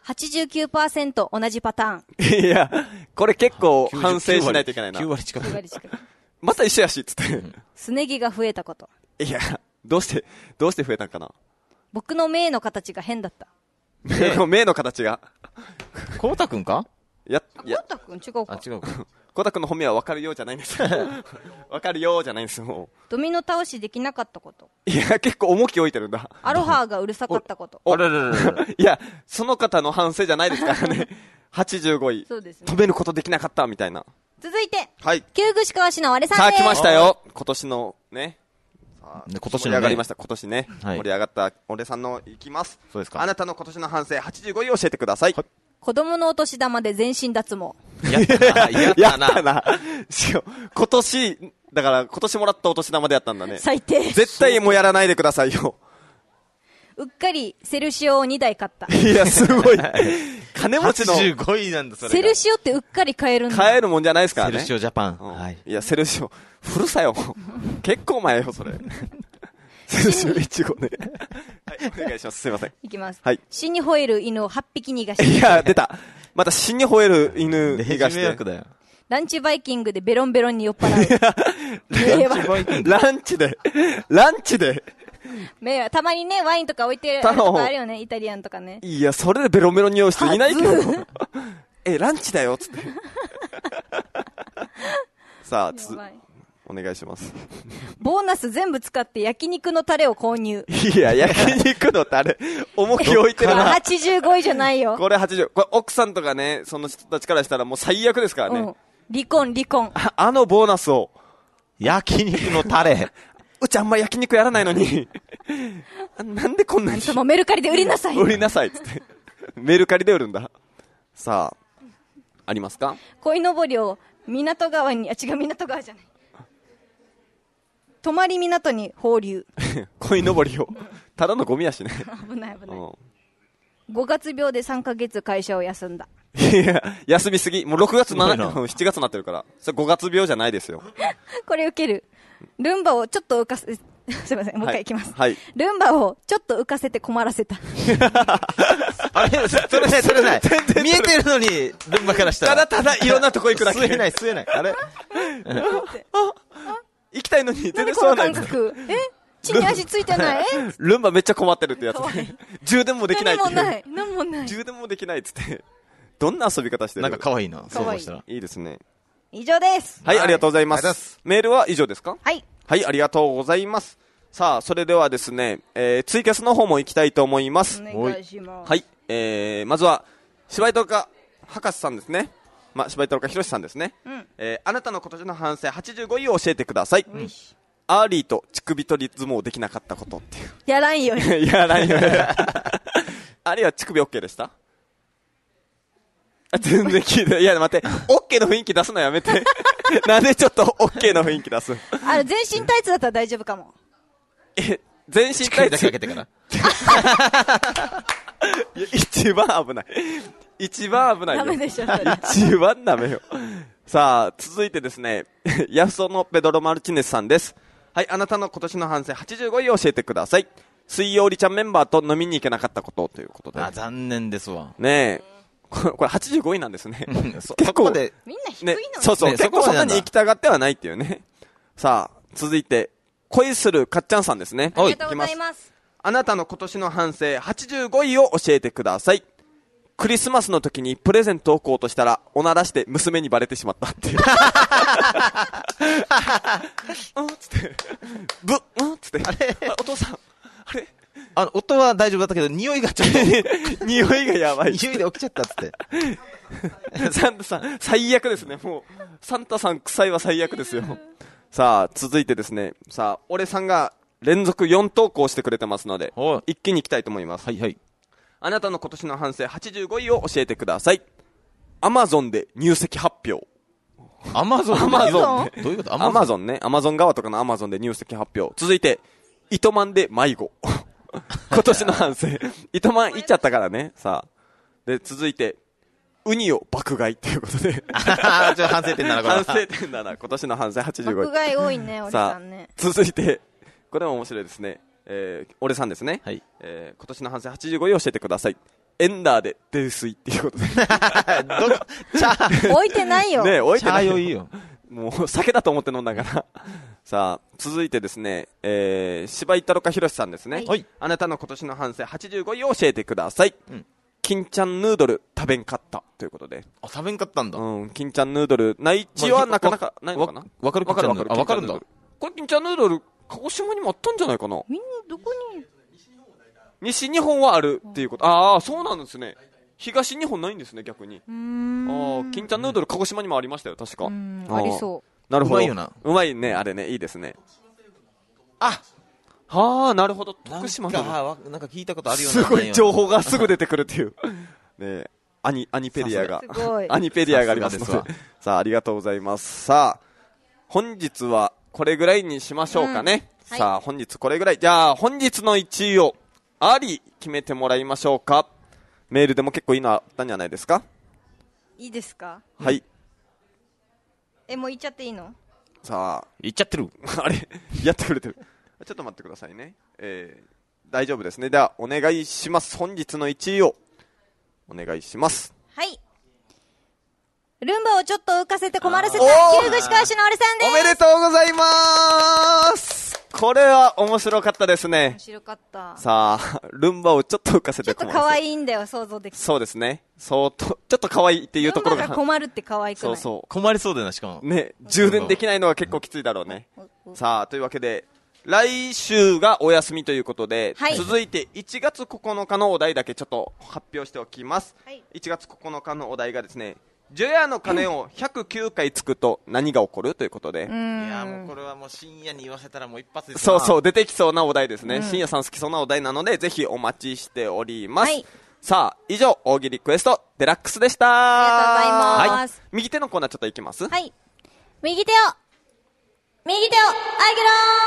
89% 同じパターン。
いや、これ結構反省しないといけないな。
9割近く。
また一緒やし、つって。
すね毛が増えたこと。
いや、どうして増えたんかな。
僕の目の形が変だった。
目の形が。
コウタくんか？
コウタくん違うか。
あ、違うか。
コウタくんの本名は分かるようじゃないんですよ。分かるようじゃないんですよ。
ドミノ倒しできなかったこと。
いや、結構重き置いてるんだ。
アロハがうるさかったこと。
あれれ。
いや、その方の反省じゃないですからね。85位。
そうですね。
止めることできなかったみたいな。
続いて。
はい。
旧串川市のあれさん
です。さあ来ましたよ。今年のね。
今年
盛り上がりました。今年ね。
はい、
盛り上がった俺さんのいきます。
そうですか。
あなたの今年の反省85位を教えてください。
子供のお年玉で全身脱毛。
やったな。
今年、だから今年もらったお年玉でやったんだね。
最低。
絶対もうやらないでくださいよ。
うっかりセルシオを2台買った。
いや、すごい。金持ちの。
85位なんだ、それ。
セルシオってうっかり買えるんだ。
買えるもんじゃないですからね。
セルシオジャパン。
はい。いや、セルシオ、古さよ。結構前よ、それ。セルシオ15ね。はい、お願いします。すいません。
いきます。
はい。
死に吠える犬を8匹逃がして。
いや、出た。また死に吠える犬逃がして。
だよ。
ランチバイキングでベロンベロンに酔っ払う。
ランチで。
たまにね、ワインとか置いてるとかあるよね、イタリアンとかね。
いや、それでベロンベロンに酔う人いないけど。ランチだよ、つって。さあ、お願いします。
ボーナス全部使って焼肉のタレを購入。
いや、焼肉のタレ、重き置いてるな。
85位じゃないよ。
これ80。これ奥さんとかね、その人たちからしたらもう最悪ですからね。
離婚。
あのボーナスを。
焼肉のタレ。
うちあんま焼肉やらないのに。なんでこんなに。
あんたもメルカリで売りなさい。
売りなさいっつって。メルカリで売るんだ。さあ、ありますか？
鯉のぼりを港川に、港川じゃない。泊まり港に放流。
鯉のぼりを。ただのゴミやしね。
危ない。5月病で3ヶ月会社を休んだ。
いや、休みすぎ。もう6月7月になってるから。それ5月病じゃないですよ。
これウケる。ルンバをちょっと浮かせ、すいません、もう一回いきます。
はい。
ルンバをちょっと浮かせて困らせた。
あれそれない。見えてるのに、ルンバからしたら。
ただいろんなとこ行くだけ。
吸えない。あれ
行きたいのに全然
吸わない。何この感覚。地に足ついてない？
ルンバめっちゃ困ってるってやつね。充電もできないっていう。
何もない。
充電もできないっつって。どんな遊び方してる？
なんか可愛いな。
可愛い。
いいですね。
以上です。
はい、ありがとうございます。メールは以上ですか？
はい。
はい、ありがとうございます。さあ、それではですね、ツイキャスの方も行きたいと思います。
お願いします。
はい、まずは、芝居とか博士さんですね。芝居とかひろしさんですね。あなたの今年の反省85位を教えてください。アーリーと乳首取り相撲できなかったことっていう。
やらんよ。
やらんよ。あれは乳首 OK でした？全然聞いて、いや待って、OK の雰囲気出すのやめて。なんでちょっと OK の雰囲気出す？
全身タイツだったら大丈夫かも。
全身タイツ
だけ開けてから
いや一番危ない。一番危ないよ。
ダメでしょ、それ。
一番ダメよ。さあ、続いてですね、ヤフソのペドロ・マルチネスさんです。はい、あなたの今年の反省85位を教えてください。水曜日ちゃんメンバーと飲みに行けなかったことということで。
残念ですわ。
ねえ。これ85位なんですね。
そこまで。
みんな低いの、
ね、そうそう、
ね、
結構そんなに行きたがってはないっていうね。さあ、続いて、恋するかっちゃんさんですね。
ありがとうございます。
あなたの今年の反省85位を教えてください。クリスマスの時にプレゼントを買おうとしたら、おならして娘にバレてしまったっていう。つって、つって、あれお父さん、あれ
音は大丈夫だったけど、匂いがちょっと。
匂いがやばい。
匂いで起きちゃったっつって。
サンタさん、最悪ですね。もう、サンタさん臭いは最悪ですよ。さあ、続いてですね、さあ、俺さんが連続4投稿してくれてますので、一気に行きたいと思います。
はいはい。
あなたの今年の反省85位を教えてください。アマゾンで入籍発表。
アマゾン
で
どういうこと？
アマゾンね。アマゾン側とかのアマゾンで入籍発表。続いて、糸満で迷子。今年の反省。糸満行っちゃったからね。さあ。で、続いて、ウニを爆買いということで。
ちょっと反省点だな、これ。
反省点だな。今年の反省85位。
爆買い多いね、俺さんね。
さあ、続いて、これも面白いですね。俺さんですね。
はい。
今年の反省85位を教えてください。エンダーで泥酔っていうことで。
置いてないよ。
ね、置いてないよ。
いいよ。
もう酒だと思って飲んだから。さあ、続いてですね、柴井太郎かひろしさんですね。
はい。
あなたの今年の反省85位を教えてください。金ちゃんヌードル食べんかったということで。
あ、食べんかったんだ。
うん、金ちゃんヌードル、内地はなかなかないのかな。
わかる
わかるわかる。
わかるんだ。
これ金ちゃんヌードル、鹿児島にもあったんじゃないかな。
みんなどこに？
西日本はあるっていうこと。ああ、そうなんですね。東日本ないんですね、逆に。ああ、金ちゃんヌードル鹿児島にもありましたよ、確か。
ありそう。
なるほど。
うまいよな。
うまいね、あれね、いいですね。あはあ、なるほど。徳島の。
なんか聞いたことあるような。
すごい情報がすぐ出てくるっていう。ねアニペディアが。アニペディアがありますので。さあ、ありがとうございます。さあ、本日はこれぐらいにしましょうかね。さあ、本日これぐらい。じゃあ、本日の1位を、あり決めてもらいましょうか。メールでも結構いいのあったんじゃないですか。
いいですか？
はい。
もう言っちゃっていいの？
さあ、
言っちゃってる。
あれやってくれてる。ちょっと待ってくださいね。大丈夫ですね。では、お願いします。本日の1位を、お願いします。
はい。ルンバをちょっと浮かせて困らせた、旧具しかしの俺さんです。
おめでとうございます。これは面白かったですね。
面白かった。
さあ、ルンバをちょっと浮かせて困らせた。
ちょっと可愛いんだよ、想像できる。
そうですね。ちょっと可愛いっていうところが。
ルンバが困るって可愛くない？
そうそう。
困りそうだよな、しかも。
ね、充電できないのは結構きついだろうね。さあ、というわけで、来週がお休みということで、
はい、
続いて1月9日のお題だけちょっと発表しておきます。
はい、
1月9日のお題がですね、除夜の鐘を109回つくと何が起こるということで。い
やもうこれはもう深夜に言わせたらもう一発です
そうそう、出てきそうなお題ですね。深夜さん好きそうなお題なので、ぜひお待ちしております。はい、さあ、以上、大喜利クエストデラックスでした。
ありがとうございます。
はい、右手のコーナーちょっといきます。
はい。右手をあげろ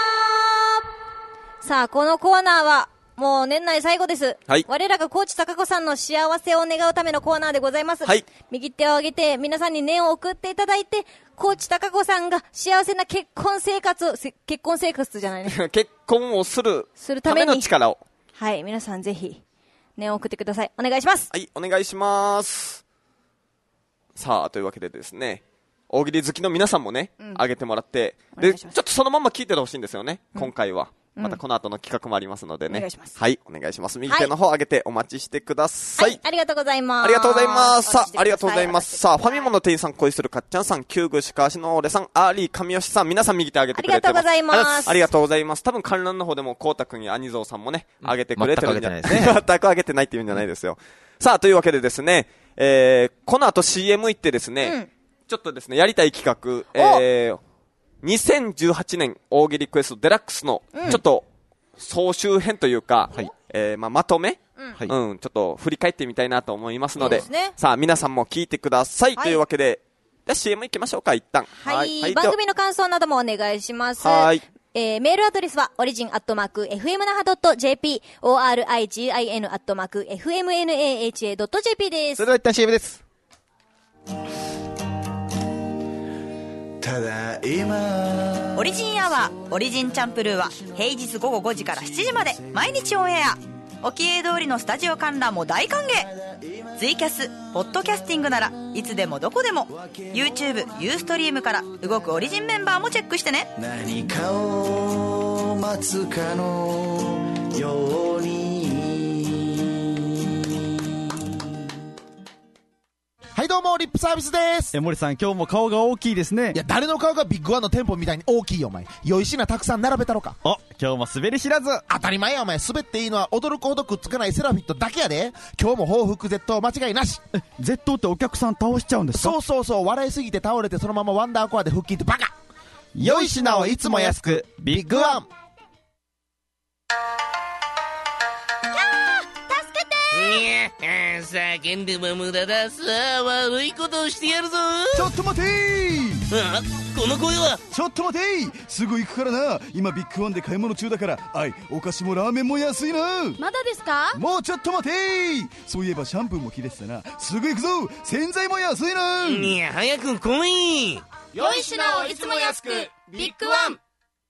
ー。さあ、このコーナーは、もう年内最後です。
はい。
我らがコーチ高子さんの幸せを願うためのコーナーでございます。
はい。
右手を上げて、皆さんに念を送っていただいて、コーチ高子さんが幸せな結婚生活じゃないね。
結婚をするための力を。
はい。皆さんぜひ、念を送ってください。お願いします。
はい、お願いします。さあ、というわけでですね、大喜利好きの皆さんもね、上げてもらって、で、ちょっとそのまま聞いててほしいんですよね、今回は。またこの後の企画もありますのでね。
お願いします。
はい、お願いします。右手の方上げてお待ちしてください。
はい、ありがとうございます。
ありがとうございます。さあ、ありがとうございます。さあ、ファミモの店員さん、恋するかっちゃんさん、旧具しかしの俺さん、アーリー神吉さん、皆さん右手上げてくれてます。
ありがとうございます。
ありがとうございます。多分観覧の方でも、こうたくんや兄蔵さんもね、上げてくれてるんじゃないですね。全く上げてないっていうんじゃないですよ。さあ、というわけでですね、この後 CM 行ってですね、ちょっとですね、やりたい企画、2018年大喜利クエストデラックスの、ちょっと、総集編というか、まとめ、ちょっと振り返ってみたいなと思いますので、さあ皆さんも聞いてください、というわけで、じゃあ CM 行きましょうか、一旦。
はい。番組の感想などもお願いします。 メールアドレスは origin@fmnaha.jp origin@fmnaha.jp です。
それでは一旦 CM です。
ただいま
オリジンアワーオリジンチャンプルーは平日午後5時から7時まで毎日オンエア。おきえ通りのスタジオ観覧も大歓迎。ツイキャス、ポッドキャスティングならいつでもどこでも YouTube、ユーストリームから動くオリジンメンバーもチェックしてね。
何かを待つかのように。
はいどうもリップサービスです。
森さん今日も顔が大きいですね。
いや誰の顔がビッグワンの店舗みたいに大きいよお前。良い品たくさん並べたろか。
今日も滑り知らず。
当たり前やお前。滑っていいのは驚くほどくっつかないセラフィットだけやで。今日も報復絶倒間違いなし。
絶倒ってお客さん倒しちゃうんですか？
そう笑いすぎて倒れてそのままワンダーコアで腹筋ってバカ。
良い品をいつも安くビッグワン。
叫んでも無駄だ。さあ悪いことをしてやるぞ。
ちょっと待て
ー。この声は。
ちょっと待てー。すぐ行くからな。今ビッグワンで買い物中だから。お菓子もラーメンも安いな。
まだですか？
もうちょっと待てー。そういえばシャンプーも切れてたな。すぐ行くぞ。洗剤も安いな。
いや早く来い。
良い品をいつも安くビッグワン。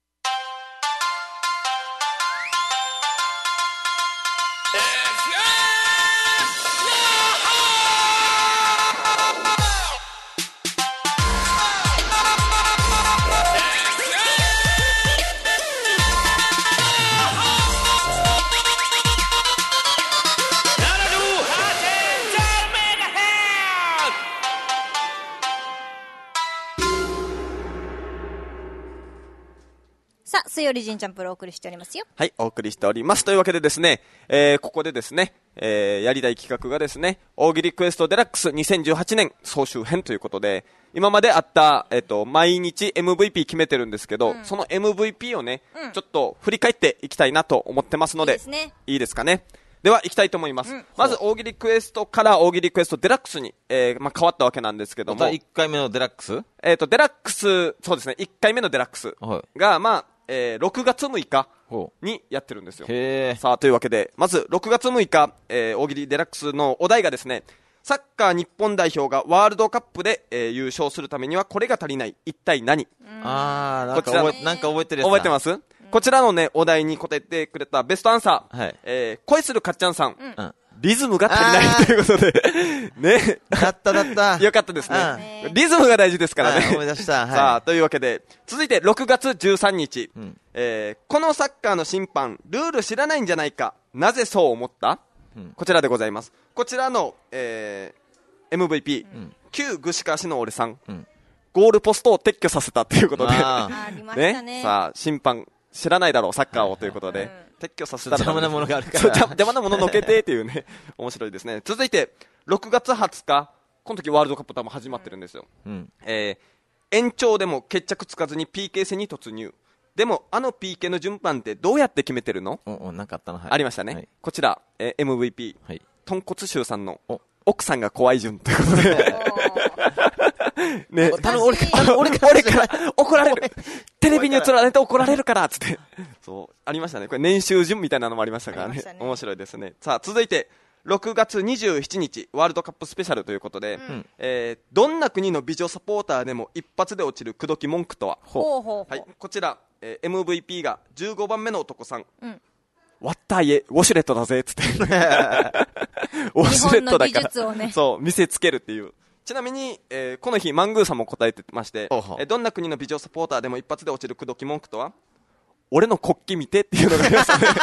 水曜オリジンチャンプルをお送りしておりますよ。
はい、お送りしております。というわけでですね、ここでですね、やりたい企画がですね、大喜利クエストデラックス2018年総集編ということで、今まであった、毎日 MVP 決めてるんですけど、その MVP をね、ちょっと振り返っていきたいなと思ってますので、いいですかね。では、行きたいと思います。まず、大喜利クエストから大喜利クエストデラックスに、変わったわけなんですけども。
また1回目のデラックス？
デラックス、そうですね、1回目のデラックスが、6月6日にやってるんですよ。さあ、というわけで、まず6月6日、大喜利デラックスのお題がですね、サッカー日本代表がワールドカップで、優勝するためにはこれが足りない。一体何？
なんか覚えてるやつだ。
覚えてます？こちらのね、お題に答えてくれたベストアンサー、恋するかっちゃんさん。リズムが足りないということで、ね。
だった。
よかったですね。リズムが大事ですからね。
思い出した。
さあ、というわけで、続いて6月13日、このサッカーの審判、ルール知らないんじゃないか、なぜそう思った？こちらでございます。こちらの、MVP、旧具志川市の俺さん、ゴールポストを撤去させたということで、ね。さあ、審判、知らないだろう、サッカーをということで、撤去させたら
邪魔なものがあるから。
邪魔なもののけてっていうね、面白いですね。続いて、6月20日、この時ワールドカップ多分始まってるんですよ。延長でも決着つかずに PK 戦に突入。でも、あの PK の順番ってどうやって決めてるの？
なんかあったな。
ありましたね。こちら、MVP、豚骨臭さんの奥さんが怖い順ということで。ね、俺から怒られる。テレビに映られて怒られるからつって。そう、ありましたね。これ年収順みたいなのもありましたからね。面白いですね。さあ、続いて、6月27日、ワールドカップスペシャルということで、どんな国の美女サポーターでも一発で落ちる口説き文句とは。はい、こちら、MVP が15番目の男さん。割った家、ウォシュレットだぜ、つって。ウォシュレットだから、そう、見せつけるっていう。ちなみに、この日、マングーさんも答えてまして、どんな国の美女サポーターでも一発で落ちる口説き文句とは、俺の国旗見てっていうのがありましたね。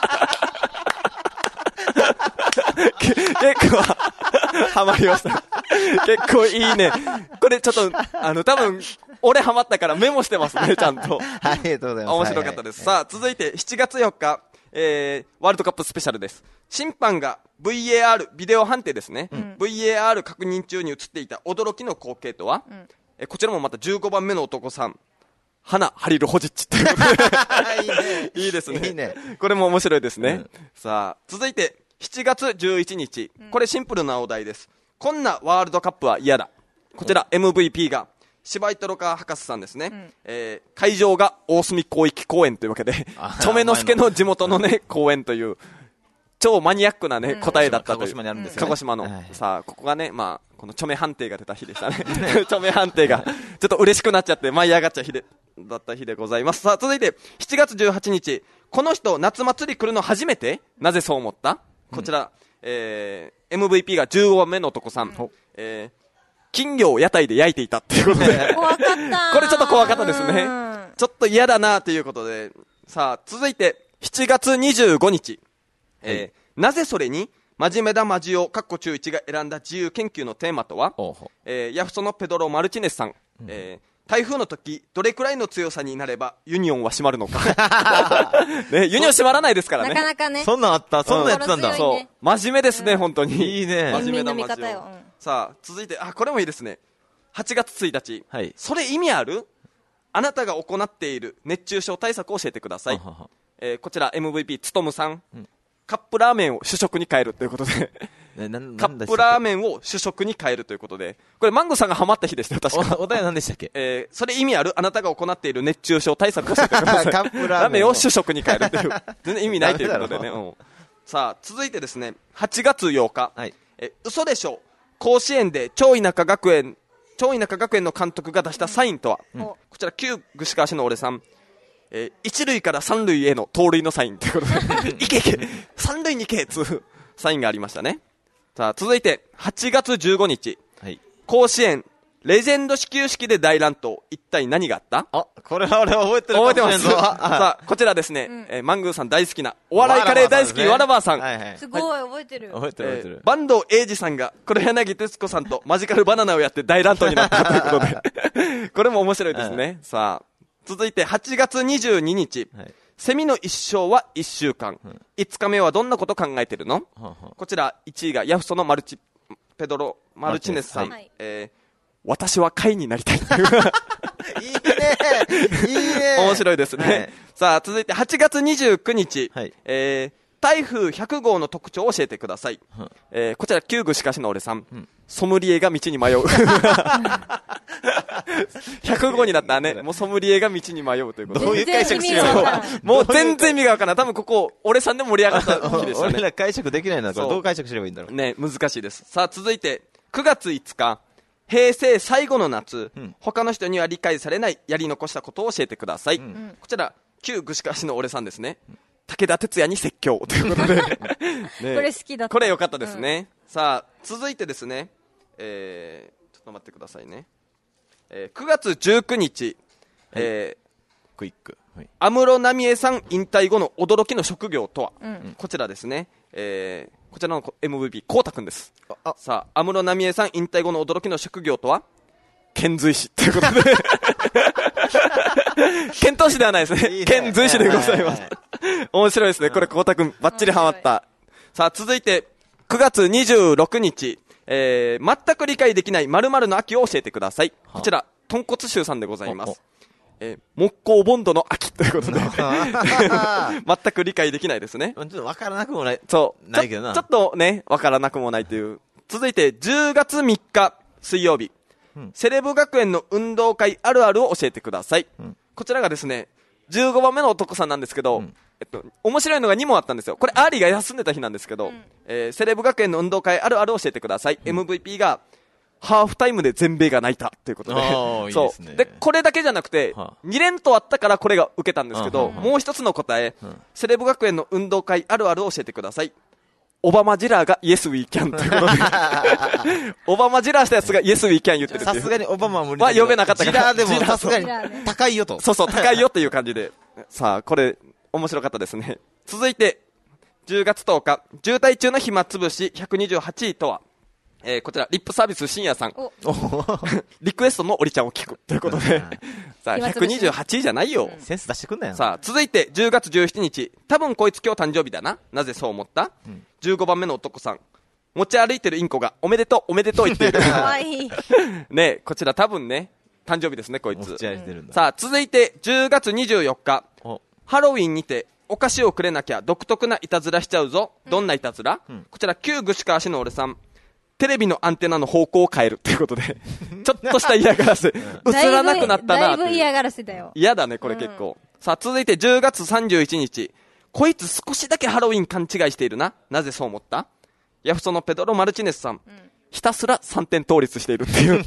結構、ハマりました。結構いいね。これちょっと、多分、俺ハマったからメモしてますね、ちゃんと。
ありがとうございます。
面白かったです。さあ、続いて、7月4日、ワールドカップスペシャルです。審判が VAR、ビデオ判定ですね。VAR 確認中に映っていた驚きの光景とは、こちらもまた15番目の男さん。花ハリルホジッチっていうことで。いいですね。いいね。これも面白いですね。さあ、続いて、7月11日。これシンプルなお題です。こんなワールドカップは嫌だ。こちら MVP が、 芝居トロカ博士さんですね、会場が大隅広域公園というわけでチョメノスケの地元のね公園という超マニアックなね答えだったという、
鹿児島にあるんですよね、
鹿児島の、さあここがね、まあこのチョメ判定が出た日でしたねチョメ判定がちょっと嬉しくなっちゃって舞い上がっちゃう日でだった日でございます。さあ続いて7月18日、この人夏祭り来るの初めて、なぜそう思った、こちら、MVP が15番目の男さん、金魚を屋台で焼いていたっていうことで
怖かった
これちょっと怖かったですね、ちょっと嫌だなということで、さあ続いて7月25日、なぜそれに真面目だマジオかっこ中1が選んだ自由研究のテーマとは、ヤフソのペドロ・マルチネスさん、台風の時どれくらいの強さになればユニオンは閉まるのか、ね、ユニオン閉まらないですからね、
なかなかね、
そんなんあった、そんなんやってたんだ、
そう真面目ですね、本当に
いいね、
真面目なマジ
人間の味方よ、
さあ続いてこれもいいですね、8月1日、それ意味ある、あなたが行っている熱中症対策を教えてください。こちら MVP つとむさん、カップラーメンを主食に変えるということでカップラーメンを主食に変えるということで、これマンゴーさんがハマった日でしたよ、確か。
お題何でしたっけ、
それ意味ある、あなたが行っている熱中症対策を教えてください
カップ
ラーメンを主食に変えるという全然意味ないということでね、さあ続いてですね8月8日、嘘でしょ、甲子園で超田舎学園の監督が出したサインとは、こちら旧串川市の俺さん、一塁から三塁への盗塁のサインということでいけいけ三塁に行けつうサインがありましたね。さあ続いて8月15日、甲子園レジェンド始球式で大乱闘、一体何があった？
これは俺は覚えてるかもしれんぞ。
さあこちらですね、マングーさん大好きなお笑いカレー大好きわらばーさん、
すごい覚えてる、
覚えてる、
坂東英二さんが黒柳徹子さんとマジカルバナナをやって大乱闘になったということでこれも面白いですね。さあ続いて8月22日、セミの一生は1週間、5日目はどんなこと考えてるの？こちら1位がヤフソのペドロ・マルチネスさん、私は貝になりたいいいねいいね面白いですね、さあ続いて8月29日、台風100号の特徴を教えてください、こちら旧串川市の俺さん、ソムリエが道に迷う100号になったらね、もうソムリエが道に迷うということで、
どういう解釈しよう、
もう全然意味がわからない。多分ここ俺さんで盛り上がった日でしたね
俺ら解釈できないな、これどう解釈すればいいんだろう
ね、難しいです。さあ続いて9月5日、平成最後の夏、他の人には理解されないやり残したことを教えてください、こちら旧串川市の俺さんですね、武田鉄矢に説教ということで、ね、
これ好きだった、
これ良かったですね、さあ続いてですね、ちょっと待ってくださいね、9月19日、
クイック、
安室奈美恵さん引退後の驚きの職業とは、こちらですね、こちらの MVP こうたくんです。さあ安室奈美恵さん引退後の驚きの職業とは遣隋使ということで遣唐使ではないですね、遣隋使でございます、面白いですね、これこうたくんバッチリハマった、さあ続いて9月26日、全く理解できない〇〇の秋を教えてください。こちら豚骨臭さんでございます。木工ボンドの秋ということで全く理解できないですね。
ちょっと分からなくもない、
そう
ないけどな、
ちょっとね分からなくもないという。続いて10月3日水曜日、セレブ学園の運動会あるあるを教えてください、こちらがですね15番目の男さんなんですけど、面白いのが2問あったんですよ。これアーリーが休んでた日なんですけど、セレブ学園の運動会あるあるを教えてください、MVP がハーフタイムで全米が泣いたということで、そう
いいですね。
でこれだけじゃなくて、2連投あったからこれが受けたんですけど、もう一つの答え、セレブ学園の運動会あるあるを教えてください。オバマジラーがイエスウィーキャンということでオバマジラーしたやつがイエスウィーキャン言ってるっていう。
さすがにオバマは無理だけど、
呼べなかったから、
ジラーでもさすがに高いよと、
そうそう高いよっていう感じでさあこれ面白かったですね。続いて10月10日、渋滞中の暇つぶし128位とは、こちらリップサービス深夜さんリクエストのおりちゃんを聞くということでさあ128位じゃないよ、
センス出してくんなよ。
さあ続いて10月17日、多分こいつ今日誕生日だな、なぜそう思った、15番目の男さん、持ち歩いてるインコがおめでとうおめでとう言っている
かわいい
ね、こちら多分ね誕生日ですねこいつ。
持ち歩いてるんだ。
さあ続いて10月24日、ハロウィンにてお菓子をくれなきゃ独特ないたずらしちゃうぞ、どんないたずら、こちら旧串川市の俺さん、 テレビのアンテナの方向を変えるっていうことでちょっとした嫌がらせ映らなくなったなっていう。
だいぶ嫌がらせだよ。
嫌だねこれ結構、さあ続いて10月31日、こいつ少しだけハロウィン勘違いしているな、なぜそう思った？ヤフソのペドロ・マルチネスさん、ひたすら3点倒立しているっていう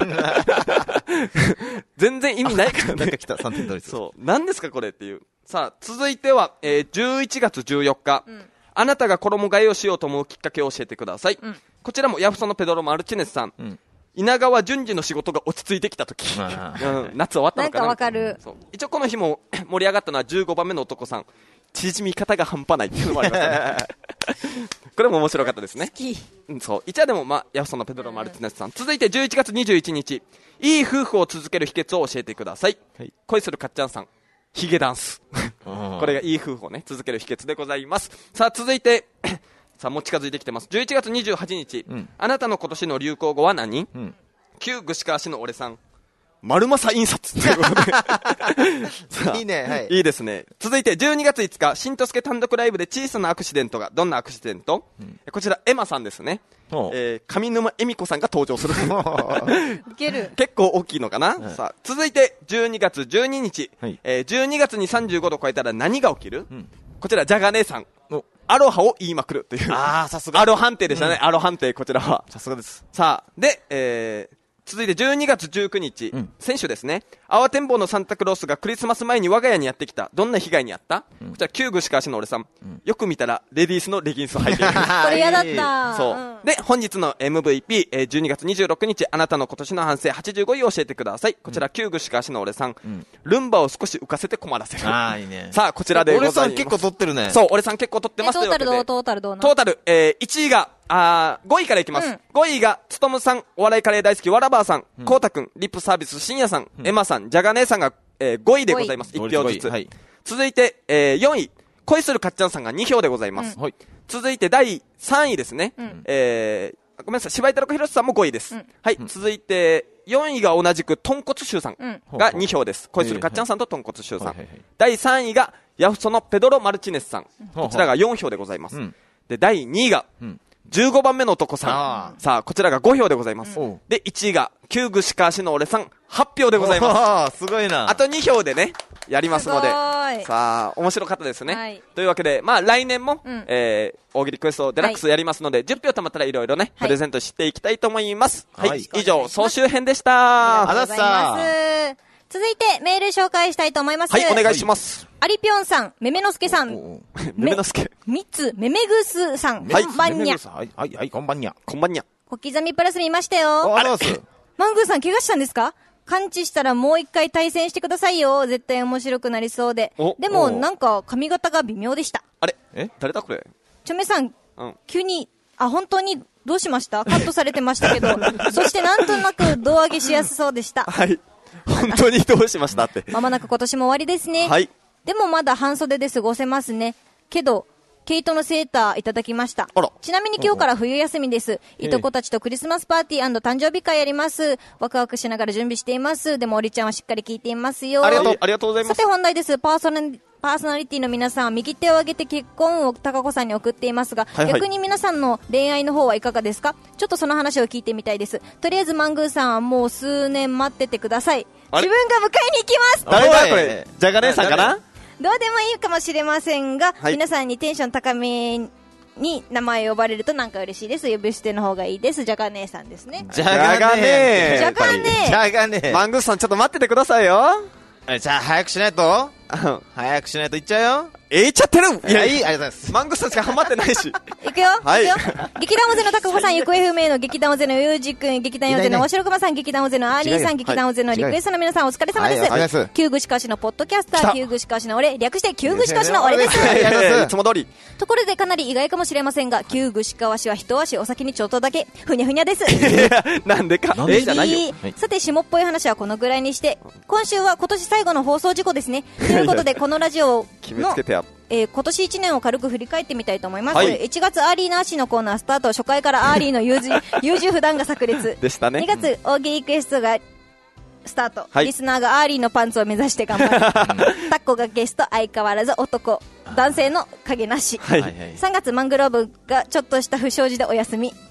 全然意味ないからね。
なんか来た、3点倒立。
そう何ですかこれっていう。さあ続いては、11月14日、あなたが衣替えをしようと思うきっかけを教えてください、こちらもヤフソのペドロ・マルチネスさん、稲川淳二の仕事が落ち着いてきた時、夏終わったのかな。
なんかわかる。
そう一応この日も盛り上がったのは15番目の男さん、縮み方が半端ないっていうのもありましたねこれも面白かったですね。
好き。
そう一応でもヤフソのペドロ・マルティネスさん、続いて11月21日、いい夫婦を続ける秘訣を教えてください、恋するかっちゃんさん、ヒゲダンスこれがいい夫婦をね続ける秘訣でございます。さあ続いてさあもう近づいてきてます。11月28日、あなたの今年の流行語は何？旧串川市の俺さん、丸政印刷ということで
いいね、はい、
いいですね。続いて12月5日、しんとすけ単独ライブで小さなアクシデントが。どんなアクシデント？こちらエマさんですね。上沼恵美子さんが登場する
いける。
結構大きいのかな、さあ続いて12月12日、12月に35度超えたら何が起きる？こちらジャガ姉さん、アロハを言いまくるという。
さすが
アロ判定でしたね、アロ判定。こちらは
さすがです。
さあで、続いて12月19日、先週ですね、慌てんぼうのサンタクロースがクリスマス前に我が家にやってきた。どんな被害にあった？こちら旧串川市の俺さん、よく見たらレディースのレギンスを履いている
これ嫌だった。
そう、で本日の MVP、12月26日、あなたの今年の反省85位を教えてください。こちら旧串川市の俺さん、ルンバを少し浮かせて困らせる。
いいね。
さあこちらでございます。
俺さん結構取ってるね。
そう俺さん結構取ってます。
トータルどう？トータルどうな？
トータル、1位が5位からいきます、5位がつとむさん、お笑いカレー大好きわらばーさん、こうたくん、リップサービスしんやさん、エマさん、ジャガ姉さんが、5位でございます。1票ずつ、続いて、4位恋するかっちゃんさんが2票でございます、続いて第3位ですね、ごめんなさい、柴井太郎ひろしさんも5位です、はい、続いて4位が同じくとんこつしゅうさんが2票です。恋するかっちゃんさんととんこつしゅうさん、第3位がヤフソのペドロ・マルチネスさん、こちらが4票でございます、で第2位が、15番目の男さん、さあこちらが5票でございます。で1位が旧串川市の俺さん、8票でございます。
すごいな。
あと2票でねやりますので、さあ面白かったですね、というわけで来年も、大喜利クエストデラックスやりますので、10票たまったらいろいろね、プレゼントしていきたいと思います。はい、以上総集編でした。
ありがとうございます。続いてメール紹介したいと思います。
はい、お願いします。
アリピョンさん、めめのすけさん、
めめのすけ、
みつめめぐすさん、
はい、
こんばんにゃ。
はい、こんばんにゃ。
こんばんにゃ。
小刻みプラス見ましたよ。マングーさん怪我したんですか？完治したらもう一回対戦してくださいよ。絶対面白くなりそうで。でもなんか髪型が微妙でした。
あれ？誰だこれ？
ちょめさん、急に、本当にどうしました？カットされてましたけど、そしてなんとなく胴上げしやすそうでした。
はい。本当にどうしましたって。
まもなく今年も終わりですね。
はい。
でもまだ半袖で過ごせますね。けど、毛糸のセーターいただきました。ちなみに今日から冬休みです。いとこたちとクリスマスパーティー&誕生日会やります。ワクワクしながら準備しています。でもおりちゃんはしっかり聞いていますよ。
ありがとうございます。
さて本題です。パーソナリティの皆さんは右手を上げて結婚を高子さんに送っていますが、逆に皆さんの恋愛の方はいかがですか？ちょっとその話を聞いてみたいです。とりあえずマングーさんはもう数年待っててください。自分が迎えに行きます。
誰だこれ？ジャガ姉さんかな？
どうでもいいかもしれませんが、皆さんにテンション高めに名前呼ばれるとなんか嬉しいです。呼び捨ての方がいいです。ジャガ姉さんですね。
ジャガ姉。マングーさんちょっと待っててくださいよ。
じゃあ早くしないと早くしないと言っちゃうよ。
言っちゃってる。
いや、いい、ありがとうございます。
マングーさんしかハマってないし。
いくよ。はい。劇団オゼの高子さん、行方不明の劇団オゼのゆうじくん、劇団オゼのおしろくまさん、劇団オゼのアーリーさん、劇団オゼのリクエストの皆さん、お疲れ様です。旧串川市のポッドキャスター、旧串川市の俺、略して旧串川市の俺です。
いつも通り。
ところでかなり意外かもしれませんが、旧串川市は一足お先にちょっとだけ、ふにゃふにゃです。
なんでか。じゃないよ。
さて、下っぽい話はこのぐらいにして、今週は今年最後の放送事故ですね。ということで、このラジオの、今年1年を軽く振り返ってみたいと思います。1月アーリーなしのコーナースタート、初回からアーリーの優柔不断が炸裂。
でしたね。
2月大喜利クエストがスタート、
はい
リスナーがアーリーのパンツを目指して頑張るタッコがゲスト、相変わらず男男性の影なし、
はい
3月マングローブがちょっとした不祥事でお休み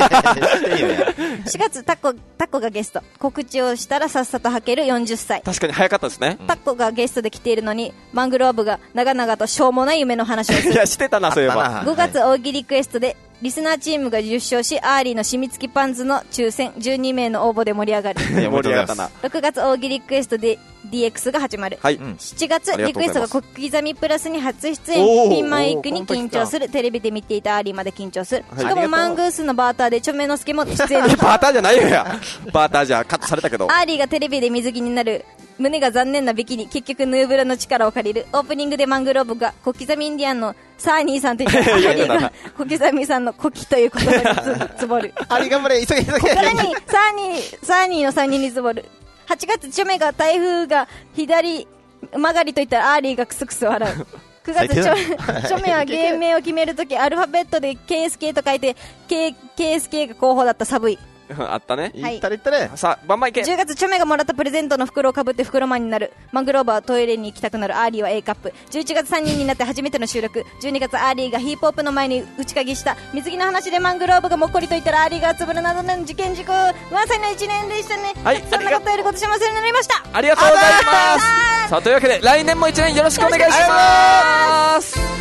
4月タッコがゲスト、告知をしたらさっさと履ける40歳。
確かに早かったですね。
タッコがゲストで来ているのにマングローブが長々としょうもない夢の話をする
いやしてたな、そういえば。
5月大喜利クエストでリスナーチームが受賞し、アーリーの染み付きパンツの抽選12名の応募で盛り上がる
盛り上がったな。
6月大喜利クエストで DX が始まる、
はい、
7月
ありがとうございます
リクエストが小刻みプラスに初出
おー
演、ピンマイクに緊張する、テレビで見ていたアーリーまで緊張する、しかもマングースのバーターでチョメノスケも出演
バーターじゃないよや。バーターじゃカットされたけど。
アーリーがテレビで水着になる、胸が残念なビキニ、結局ヌーブラの力を借りる、オープニングでマングローブが小刻みインディアンのサーニーさんと言ったらアーリーが小刻みさんのコキという言葉につぼる。
アリ頑張れ、急げ急げ。
さらにサーニーの3人につぼる。8月チョメが台風が左曲がりと言ったらアーリーがクスクス笑う。9月チョメは芸名を決めるときアルファベットで KSK と書いて KSK が候補だった。寒い
あったね。
はい、
いったれいったれ。
さあバンバンいけ。
10月チョメがもらったプレゼントの袋をかぶって袋マンになる。マングローバーはトイレに行きたくなる。アーリーは A カップ。11月3人になって初めての収録。12月アーリーがヒープホップの前に打ち鍵した。水着の話でマングローブがもっこりと言ったらアーリーがつぶるなどの事件事故まさにの1年でしたね。
はい、
そんなことより今年もお世話になりました。
ありがとうございます。さあというわけで来年も1年よろしくお願いします。